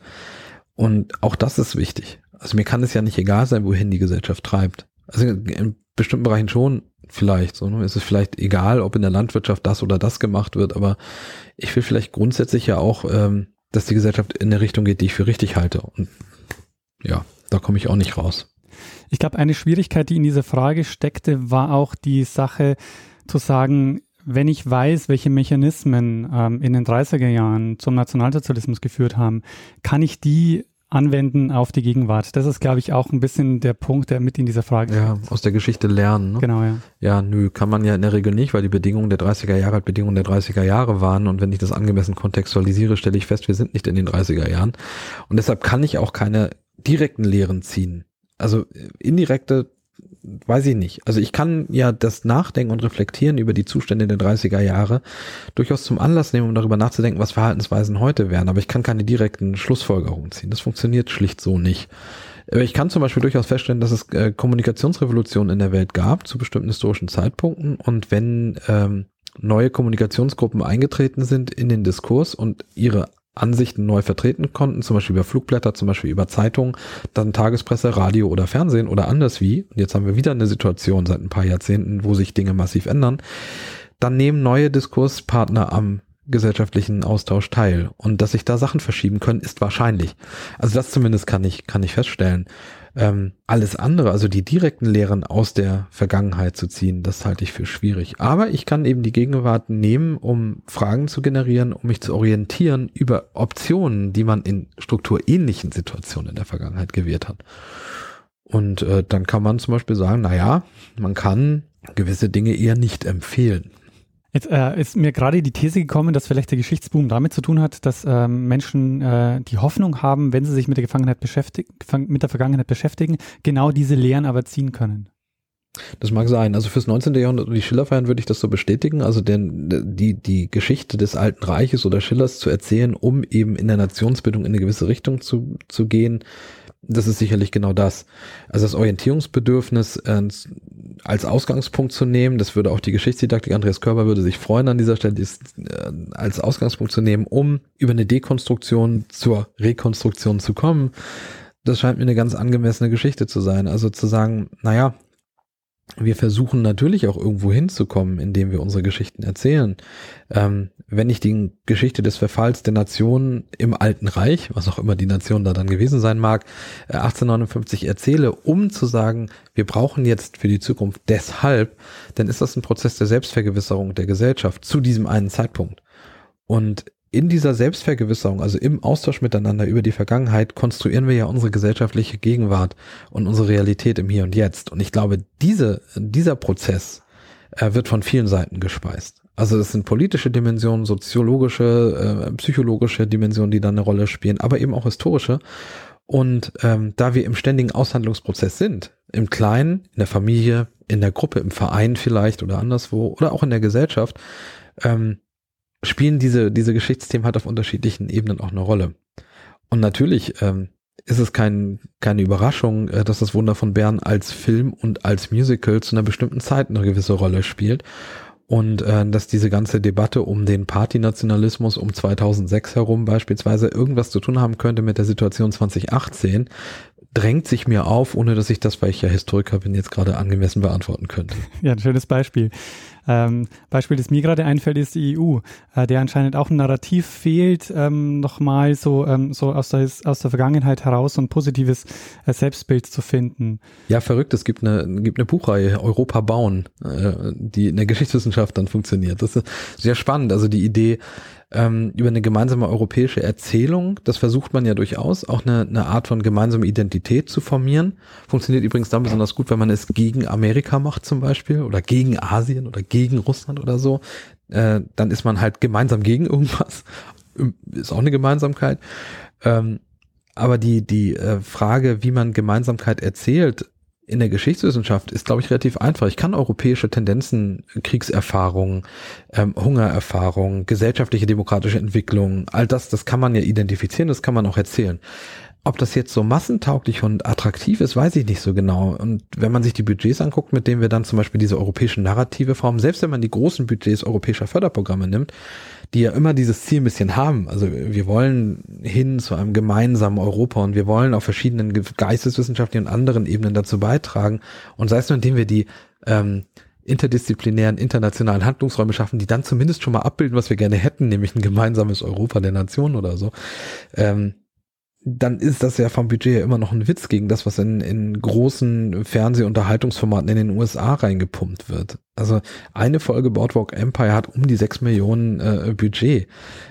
Und auch das ist wichtig. Also mir kann es ja nicht egal sein, wohin die Gesellschaft treibt. Also in bestimmten Bereichen schon vielleicht. So, ne? Es ist vielleicht egal, ob in der Landwirtschaft das oder das gemacht wird, aber ich will vielleicht grundsätzlich ja auch, ähm, dass die Gesellschaft in der Richtung geht, die ich für richtig halte. Und ja, da komme ich auch nicht raus. Ich glaube, eine Schwierigkeit, die in dieser Frage steckte, war auch die Sache zu sagen, wenn ich weiß, welche Mechanismen ähm, in den dreißiger Jahren zum Nationalsozialismus geführt haben, kann ich die anwenden auf die Gegenwart. Das ist, glaube ich, auch ein bisschen der Punkt, der mit in dieser Frage Ja, ist. aus der Geschichte lernen. Ne? Genau, ja. Ja, nö, kann man ja in der Regel nicht, weil die Bedingungen der dreißiger Jahre halt Bedingungen der dreißiger Jahre waren und wenn ich das angemessen kontextualisiere, stelle ich fest, wir sind nicht in den dreißiger Jahren und deshalb kann ich auch keine direkten Lehren ziehen. Also indirekte weiß ich nicht. Also ich kann ja das Nachdenken und Reflektieren über die Zustände der dreißiger Jahre durchaus zum Anlass nehmen, um darüber nachzudenken, was Verhaltensweisen heute wären. Aber ich kann keine direkten Schlussfolgerungen ziehen. Das funktioniert schlicht so nicht. Aber ich kann zum Beispiel durchaus feststellen, dass es äh, Kommunikationsrevolutionen in der Welt gab zu bestimmten historischen Zeitpunkten. Und wenn ähm, neue Kommunikationsgruppen eingetreten sind in den Diskurs und ihre Ansichten neu vertreten konnten, zum Beispiel über Flugblätter, zum Beispiel über Zeitungen, dann Tagespresse, Radio oder Fernsehen oder anders wie, und jetzt haben wir wieder eine Situation seit ein paar Jahrzehnten, wo sich Dinge massiv ändern, dann nehmen neue Diskurspartner am gesellschaftlichen Austausch teil. Und dass sich da Sachen verschieben können, ist wahrscheinlich. Also das zumindest kann ich, kann ich feststellen. Ähm, alles andere, also die direkten Lehren aus der Vergangenheit zu ziehen, das halte ich für schwierig. Aber ich kann eben die Gegenwart nehmen, um Fragen zu generieren, um mich zu orientieren über Optionen, die man in strukturähnlichen Situationen in der Vergangenheit gewählt hat. Und äh, dann kann man zum Beispiel sagen, naja, man kann gewisse Dinge eher nicht empfehlen. Jetzt äh, ist mir gerade die These gekommen, dass vielleicht der Geschichtsboom damit zu tun hat, dass ähm, Menschen äh, die Hoffnung haben, wenn sie sich mit der Vergangenheit beschäftigen, mit der Vergangenheit beschäftigen, genau diese Lehren aber ziehen können. Das mag sein. Also fürs neunzehnten Jahrhundert und die Schillerfeiern würde ich das so bestätigen. Also denn die die Geschichte des Alten Reiches oder Schillers zu erzählen, um eben in der Nationsbildung in eine gewisse Richtung zu zu gehen, das ist sicherlich genau das. Also das Orientierungsbedürfnis äh, als Ausgangspunkt zu nehmen, das würde auch die Geschichtsdidaktik, Andreas Körber würde sich freuen an dieser Stelle, ist, äh, als Ausgangspunkt zu nehmen, um über eine Dekonstruktion zur Rekonstruktion zu kommen. Das scheint mir eine ganz angemessene Geschichte zu sein. Also zu sagen, naja, wir versuchen natürlich auch irgendwo hinzukommen, indem wir unsere Geschichten erzählen. Ähm, wenn ich die Geschichte des Verfalls der Nation im Alten Reich, was auch immer die Nation da dann gewesen sein mag, äh, achtzehnhundertneunundfünfzig erzähle, um zu sagen, wir brauchen jetzt für die Zukunft deshalb, dann ist das ein Prozess der Selbstvergewisserung der Gesellschaft zu diesem einen Zeitpunkt. Und in dieser Selbstvergewisserung, also im Austausch miteinander über die Vergangenheit, konstruieren wir ja unsere gesellschaftliche Gegenwart und unsere Realität im Hier und Jetzt. Und ich glaube, diese, dieser Prozess äh, wird von vielen Seiten gespeist. Also das sind politische Dimensionen, soziologische, äh, psychologische Dimensionen, die da eine Rolle spielen, aber eben auch historische. Und ähm, da wir im ständigen Aushandlungsprozess sind, im Kleinen, in der Familie, in der Gruppe, im Verein vielleicht oder anderswo oder auch in der Gesellschaft, ähm, spielen diese diese Geschichtsthemen halt auf unterschiedlichen Ebenen auch eine Rolle. Und natürlich ähm, ist es kein, keine Überraschung, äh, dass das Wunder von Bern als Film und als Musical zu einer bestimmten Zeit eine gewisse Rolle spielt. Und äh, dass diese ganze Debatte um den Partynationalismus um zweitausendsechs herum beispielsweise irgendwas zu tun haben könnte mit der Situation zwanzig achtzehn, drängt sich mir auf, ohne dass ich das, weil ich ja Historiker bin, jetzt gerade angemessen beantworten könnte. Ja, ein schönes Beispiel. Ähm, Beispiel, das mir gerade einfällt, ist die E U, äh, der anscheinend auch ein Narrativ fehlt, ähm, nochmal so, ähm, so aus der, aus der Vergangenheit heraus so ein positives äh, Selbstbild zu finden. Ja, verrückt, es gibt eine, gibt eine Buchreihe, Europa bauen, äh, die in der Geschichtswissenschaft dann funktioniert. Das ist sehr spannend, also die Idee, ähm, über eine gemeinsame europäische Erzählung, das versucht man ja durchaus, auch eine, eine Art von gemeinsame Identität zu formieren. Funktioniert übrigens dann besonders gut, wenn man es gegen Amerika macht zum Beispiel oder gegen Asien oder gegen Russland oder so. Äh, dann ist man halt gemeinsam gegen irgendwas. Ist auch eine Gemeinsamkeit. Ähm, aber die, die äh, Frage, wie man Gemeinsamkeit erzählt, in der Geschichtswissenschaft ist, glaube ich, relativ einfach. Ich kann europäische Tendenzen, Kriegserfahrungen, ähm, Hungererfahrungen, gesellschaftliche demokratische Entwicklung, all das, das kann man ja identifizieren, das kann man auch erzählen. Ob das jetzt so massentauglich und attraktiv ist, weiß ich nicht so genau. Und wenn man sich die Budgets anguckt, mit denen wir dann zum Beispiel diese europäischen Narrative formen, selbst wenn man die großen Budgets europäischer Förderprogramme nimmt, die ja immer dieses Ziel ein bisschen haben. Also wir wollen hin zu einem gemeinsamen Europa und wir wollen auf verschiedenen geisteswissenschaftlichen und anderen Ebenen dazu beitragen. Und sei es nur, indem wir die ähm, interdisziplinären, internationalen Handlungsräume schaffen, die dann zumindest schon mal abbilden, was wir gerne hätten, nämlich ein gemeinsames Europa der Nationen oder so. Ähm, dann ist das ja vom Budget ja immer noch ein Witz gegen das, was in, in großen Fernseh-Unterhaltungsformaten in den U S A reingepumpt wird. Also eine Folge Boardwalk Empire hat um die sechs Millionen äh, Budget.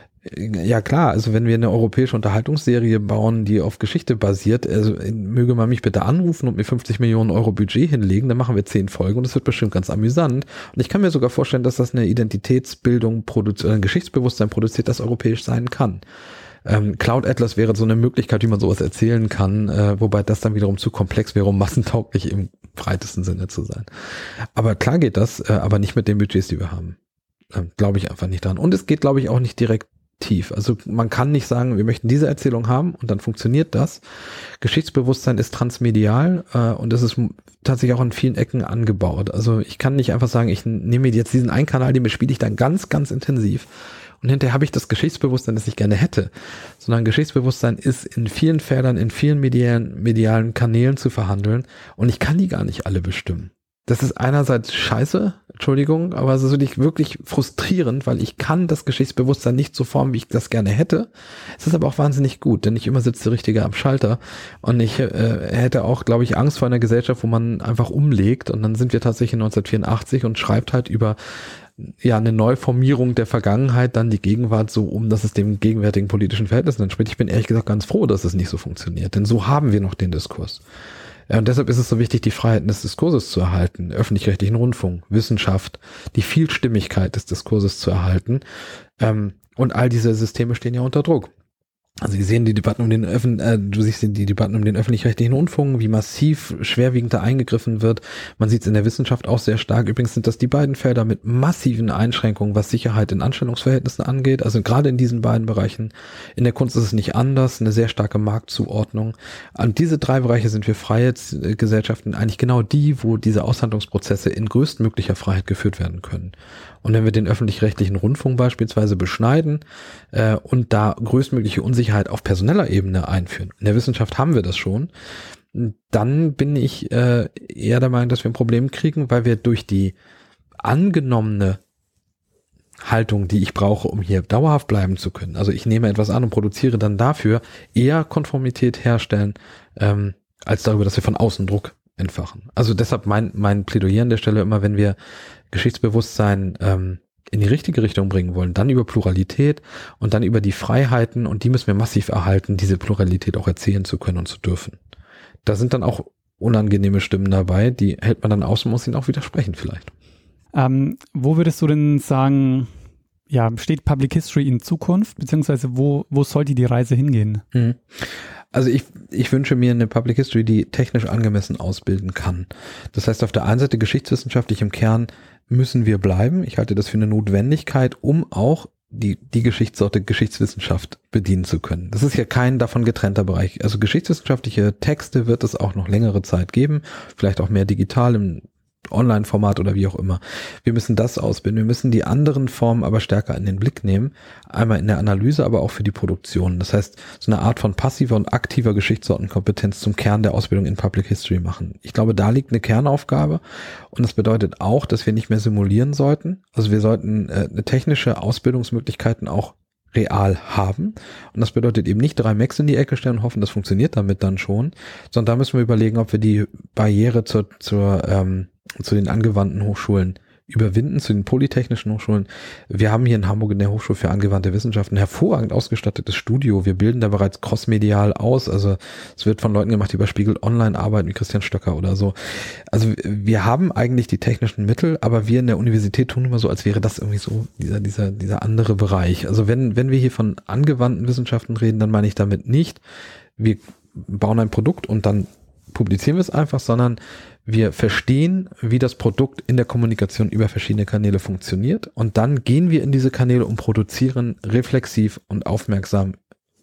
Ja klar, also wenn wir eine europäische Unterhaltungsserie bauen, die auf Geschichte basiert, also möge man mich bitte anrufen und mir fünfzig Millionen Euro Budget hinlegen, dann machen wir zehn Folgen und das wird bestimmt ganz amüsant. Und ich kann mir sogar vorstellen, dass das eine Identitätsbildung, produ- ein Geschichtsbewusstsein produziert, das europäisch sein kann. Ähm, Cloud Atlas wäre so eine Möglichkeit, wie man sowas erzählen kann, äh, wobei das dann wiederum zu komplex wäre, um massentauglich im breitesten Sinne zu sein. Aber klar geht das, äh, aber nicht mit den Budgets, die wir haben. Ähm, glaube ich einfach nicht dran. Und es geht, glaube ich, auch nicht direkt tief. Also man kann nicht sagen, wir möchten diese Erzählung haben und dann funktioniert das. Geschichtsbewusstsein ist transmedial äh, und es ist tatsächlich auch an vielen Ecken angebaut. Also ich kann nicht einfach sagen, ich nehme jetzt diesen einen Kanal, den bespiele ich dann ganz, ganz intensiv. Und hinterher habe ich das Geschichtsbewusstsein, das ich gerne hätte. Sondern Geschichtsbewusstsein ist in vielen Feldern, in vielen medialen, medialen Kanälen zu verhandeln. Und ich kann die gar nicht alle bestimmen. Das ist einerseits scheiße, Entschuldigung, aber es ist wirklich, wirklich frustrierend, weil ich kann das Geschichtsbewusstsein nicht so formen, wie ich das gerne hätte. Es ist aber auch wahnsinnig gut, denn nicht immer sitzt der Richtige am Schalter. Und ich äh, hätte auch, glaube ich, Angst vor einer Gesellschaft, wo man einfach umlegt. Und dann sind wir tatsächlich in neunzehnhundertvierundachtzig und schreibt halt über ja eine Neuformierung der Vergangenheit, dann die Gegenwart so um, dass es dem gegenwärtigen politischen Verhältnissen entspricht. Ich bin ehrlich gesagt ganz froh, dass es nicht so funktioniert, denn so haben wir noch den Diskurs. Ja, und deshalb ist es so wichtig, die Freiheiten des Diskurses zu erhalten, öffentlich-rechtlichen Rundfunk, Wissenschaft, die Vielstimmigkeit des Diskurses zu erhalten. Ähm, und all diese Systeme stehen ja unter Druck. Also Sie sehen die Debatten um den Öffn äh, du siehst die Debatten um den öffentlich-rechtlichen Rundfunk, wie massiv schwerwiegend da eingegriffen wird. Man sieht es in der Wissenschaft auch sehr stark. Übrigens sind das die beiden Felder mit massiven Einschränkungen, was Sicherheit in Anstellungsverhältnissen angeht. Also gerade in diesen beiden Bereichen. In der Kunst ist es nicht anders, eine sehr starke Marktzuordnung. An diese drei Bereiche sind wir Freiheitsgesellschaften eigentlich genau die, wo diese Aushandlungsprozesse in größtmöglicher Freiheit geführt werden können. Und wenn wir den öffentlich-rechtlichen Rundfunk beispielsweise beschneiden äh, und da größtmögliche Unsicherheit auf personeller Ebene einführen, in der Wissenschaft haben wir das schon, dann bin ich äh, eher der Meinung, dass wir ein Problem kriegen, weil wir durch die angenommene Haltung, die ich brauche, um hier dauerhaft bleiben zu können, also ich nehme etwas an und produziere dann dafür, eher Konformität herstellen, ähm, als darüber, dass wir von außen Druck entfachen. Also deshalb mein, mein Plädoyer an der Stelle immer, wenn wir Geschichtsbewusstsein ähm, in die richtige Richtung bringen wollen, dann über Pluralität und dann über die Freiheiten, und die müssen wir massiv erhalten, diese Pluralität auch erzählen zu können und zu dürfen. Da sind dann auch unangenehme Stimmen dabei, die hält man dann aus und muss ihnen auch widersprechen vielleicht. Ähm, wo würdest du denn sagen, ja, steht Public History in Zukunft, beziehungsweise wo, wo sollte die Reise hingehen? Mhm. Also ich, ich wünsche mir eine Public History, die technisch angemessen ausbilden kann. Das heißt, auf der einen Seite geschichtswissenschaftlich im Kern müssen wir bleiben. Ich halte das für eine Notwendigkeit, um auch die, die Geschichtssorte Geschichtswissenschaft bedienen zu können. Das ist ja kein davon getrennter Bereich. Also geschichtswissenschaftliche Texte wird es auch noch längere Zeit geben, vielleicht auch mehr digital im Online-Format oder wie auch immer. Wir müssen das ausbilden. Wir müssen die anderen Formen aber stärker in den Blick nehmen. Einmal in der Analyse, aber auch für die Produktion. Das heißt, so eine Art von passiver und aktiver Geschichtssortenkompetenz zum Kern der Ausbildung in Public History machen. Ich glaube, da liegt eine Kernaufgabe. Und das bedeutet auch, dass wir nicht mehr simulieren sollten. Also wir sollten äh, eine technische Ausbildungsmöglichkeiten auch real haben. Und das bedeutet eben nicht drei Macs in die Ecke stellen und hoffen, das funktioniert damit dann schon, sondern da müssen wir überlegen, ob wir die Barriere zur, zur ähm, zu den angewandten Hochschulen überwinden, zu den polytechnischen Hochschulen. Wir haben hier in Hamburg in der Hochschule für angewandte Wissenschaften ein hervorragend ausgestattetes Studio. Wir bilden da bereits crossmedial aus. Also es wird von Leuten gemacht, die bei Spiegel Online arbeiten, wie Christian Stöcker oder so. Also wir haben eigentlich die technischen Mittel, aber wir in der Universität tun immer so, als wäre das irgendwie so dieser, dieser, dieser andere Bereich. Also wenn, wenn wir hier von angewandten Wissenschaften reden, dann meine ich damit nicht, wir bauen ein Produkt und dann publizieren wir es einfach, sondern wir verstehen, wie das Produkt in der Kommunikation über verschiedene Kanäle funktioniert, und dann gehen wir in diese Kanäle und produzieren reflexiv und aufmerksam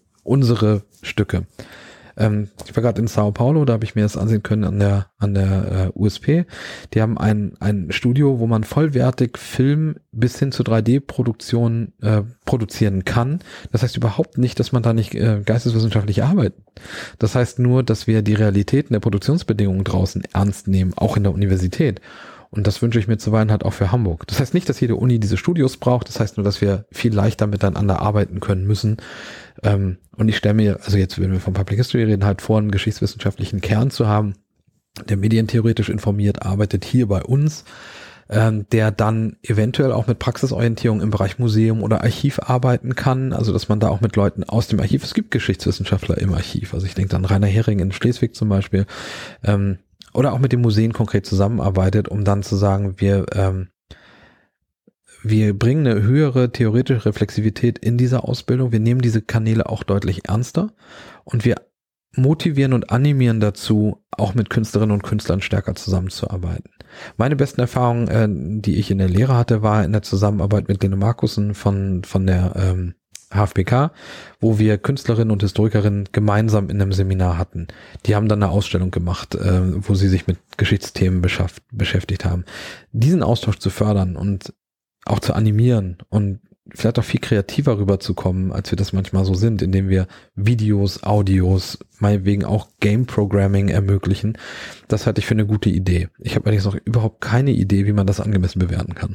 unsere Stücke. Ähm, ich war gerade in Sao Paulo, da habe ich mir das ansehen können an der an der äh, U S P. Die haben ein ein Studio, wo man vollwertig Film bis hin zu drei D-Produktion äh, produzieren kann. Das heißt überhaupt nicht, dass man da nicht äh, geisteswissenschaftlich arbeitet. Das heißt nur, dass wir die Realitäten der Produktionsbedingungen draußen ernst nehmen, auch in der Universität. Und das wünsche ich mir zuweilen halt auch für Hamburg. Das heißt nicht, dass jede Uni diese Studios braucht. Das heißt nur, dass wir viel leichter miteinander arbeiten können müssen. Ähm, und ich stelle mir, also jetzt, wenn wir von Public History reden, halt vor, einen geschichtswissenschaftlichen Kern zu haben, der medientheoretisch informiert arbeitet hier bei uns, ähm, der dann eventuell auch mit Praxisorientierung im Bereich Museum oder Archiv arbeiten kann. Also dass man da auch mit Leuten aus dem Archiv, es gibt Geschichtswissenschaftler im Archiv. Also ich denke an Rainer Hering in Schleswig zum Beispiel, ähm, oder auch mit den Museen konkret zusammenarbeitet, um dann zu sagen, wir ähm, wir bringen eine höhere theoretische Reflexivität in dieser Ausbildung, wir nehmen diese Kanäle auch deutlich ernster und wir motivieren und animieren dazu, auch mit Künstlerinnen und Künstlern stärker zusammenzuarbeiten. Meine besten Erfahrungen, äh, die ich in der Lehre hatte, war in der Zusammenarbeit mit Lene Markussen von von der ähm, H F B K, wo wir Künstlerinnen und Historikerinnen gemeinsam in einem Seminar hatten. Die haben dann eine Ausstellung gemacht, äh, wo sie sich mit Geschichtsthemen beschafft, beschäftigt haben. Diesen Austausch zu fördern und auch zu animieren und vielleicht auch viel kreativer rüberzukommen, als wir das manchmal so sind, indem wir Videos, Audios, meinetwegen auch Game Programming ermöglichen. Das halte ich für eine gute Idee. Ich habe allerdings noch überhaupt keine Idee, wie man das angemessen bewerten kann.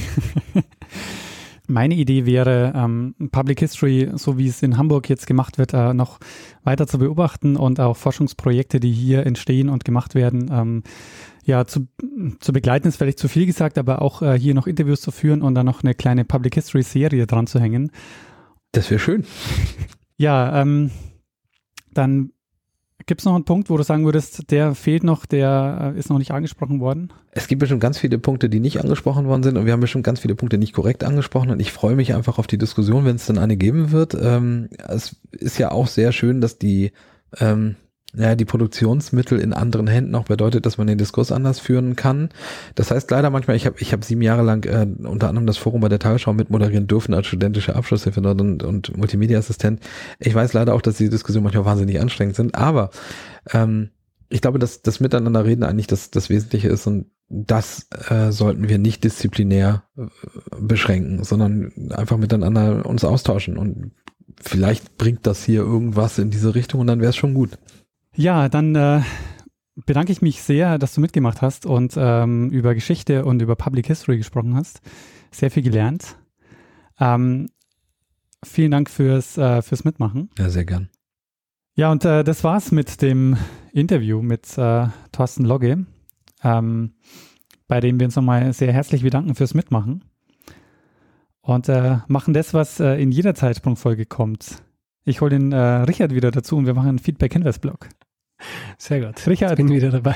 Meine Idee wäre, ähm, Public History, so wie es in Hamburg jetzt gemacht wird, äh, noch weiter zu beobachten und auch Forschungsprojekte, die hier entstehen und gemacht werden, ähm, ja, zu, zu begleiten ist vielleicht zu viel gesagt, aber auch äh, hier noch Interviews zu führen und dann noch eine kleine Public History Serie dran zu hängen. Das wäre schön. Ja, ähm, dann Gibt es noch einen Punkt, wo du sagen würdest, der fehlt noch, der ist noch nicht angesprochen worden? Es gibt bestimmt ganz viele Punkte, die nicht angesprochen worden sind und wir haben bestimmt ganz viele Punkte nicht korrekt angesprochen und ich freue mich einfach auf die Diskussion, wenn es dann eine geben wird. Ähm, es ist ja auch sehr schön, dass die ähm, ja, die Produktionsmittel in anderen Händen auch bedeutet, dass man den Diskurs anders führen kann. Das heißt leider manchmal, ich habe ich hab sieben Jahre lang äh, unter anderem das Forum bei der Tagesschau mitmoderieren dürfen als studentische Abschlusshilfe und, und Multimedia-Assistent. Ich weiß leider auch, dass die Diskussionen manchmal wahnsinnig anstrengend sind, aber ähm, ich glaube, dass das Miteinander reden eigentlich das, das Wesentliche ist und das äh, sollten wir nicht disziplinär äh, beschränken, sondern einfach miteinander uns austauschen und vielleicht bringt das hier irgendwas in diese Richtung und dann wäre es schon gut. Ja, dann äh, bedanke ich mich sehr, dass du mitgemacht hast und ähm, über Geschichte und über Public History gesprochen hast. Sehr viel gelernt. Ähm, vielen Dank fürs, äh, fürs Mitmachen. Ja, sehr gern. Ja, und äh, das war's mit dem Interview mit äh, Thorsten Logge, ähm, bei dem wir uns nochmal sehr herzlich bedanken fürs Mitmachen und äh, machen das, was äh, in jeder Zeitsprung-Folge kommt. Ich hole den äh, Richard wieder dazu und wir machen einen Feedback-Hinweis-Blog. Sehr gut. Richard. Ich bin wieder dabei.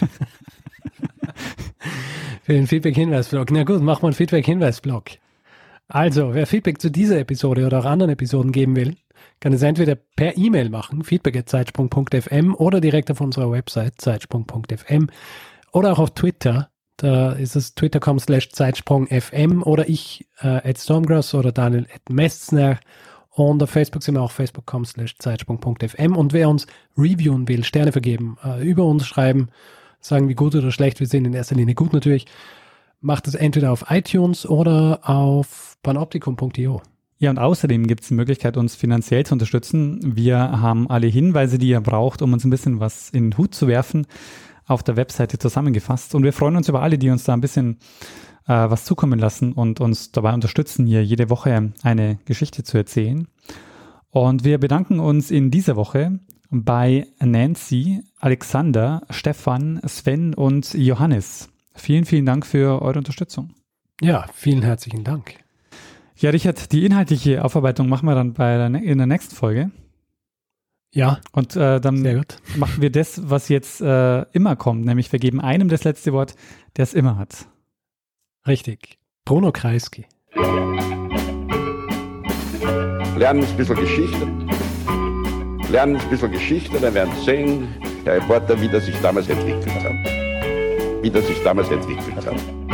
Für den Feedback-Hinweis-Blog. Na gut, machen wir einen Feedback-Hinweis-Blog. Also, wer Feedback zu dieser Episode oder auch anderen Episoden geben will, kann es entweder per E-Mail machen, feedback at zeitsprung punkt f m oder direkt auf unserer Website zeitsprung punkt f m oder auch auf Twitter. Da ist es twitter.com slash zeitsprungfm oder ich äh, at Stormgrass oder Daniel at Messner. Und auf Facebook sind wir auch facebook.com slash zeitsprung punkt f m. Und wer uns reviewen will, Sterne vergeben, äh, über uns schreiben, sagen, wie gut oder schlecht wir sind, in erster Linie gut natürlich, macht es entweder auf iTunes oder auf panoptikum punkt i o. Ja, und außerdem gibt es die Möglichkeit, uns finanziell zu unterstützen. Wir haben alle Hinweise, die ihr braucht, um uns ein bisschen was in den Hut zu werfen, auf der Webseite zusammengefasst. Und wir freuen uns über alle, die uns da ein bisschen äh, was zukommen lassen und uns dabei unterstützen, hier jede Woche eine Geschichte zu erzählen. Und wir bedanken uns in dieser Woche bei Nancy, Alexander, Stefan, Sven und Johannes. Vielen, vielen Dank für eure Unterstützung. Ja, vielen herzlichen Dank. Ja, Richard, die inhaltliche Aufarbeitung machen wir dann bei der, in der nächsten Folge. Ja, und äh, dann sehr gut. Machen wir das, was jetzt äh, immer kommt, nämlich wir geben einem das letzte Wort, der es immer hat. Richtig. Bruno Kreisky. Lernen ein bisschen Geschichte. Lernen ein bisschen Geschichte, dann werden Sie sehen, der Reporter, wie das sich damals entwickelt hat. Wie das sich damals entwickelt hat.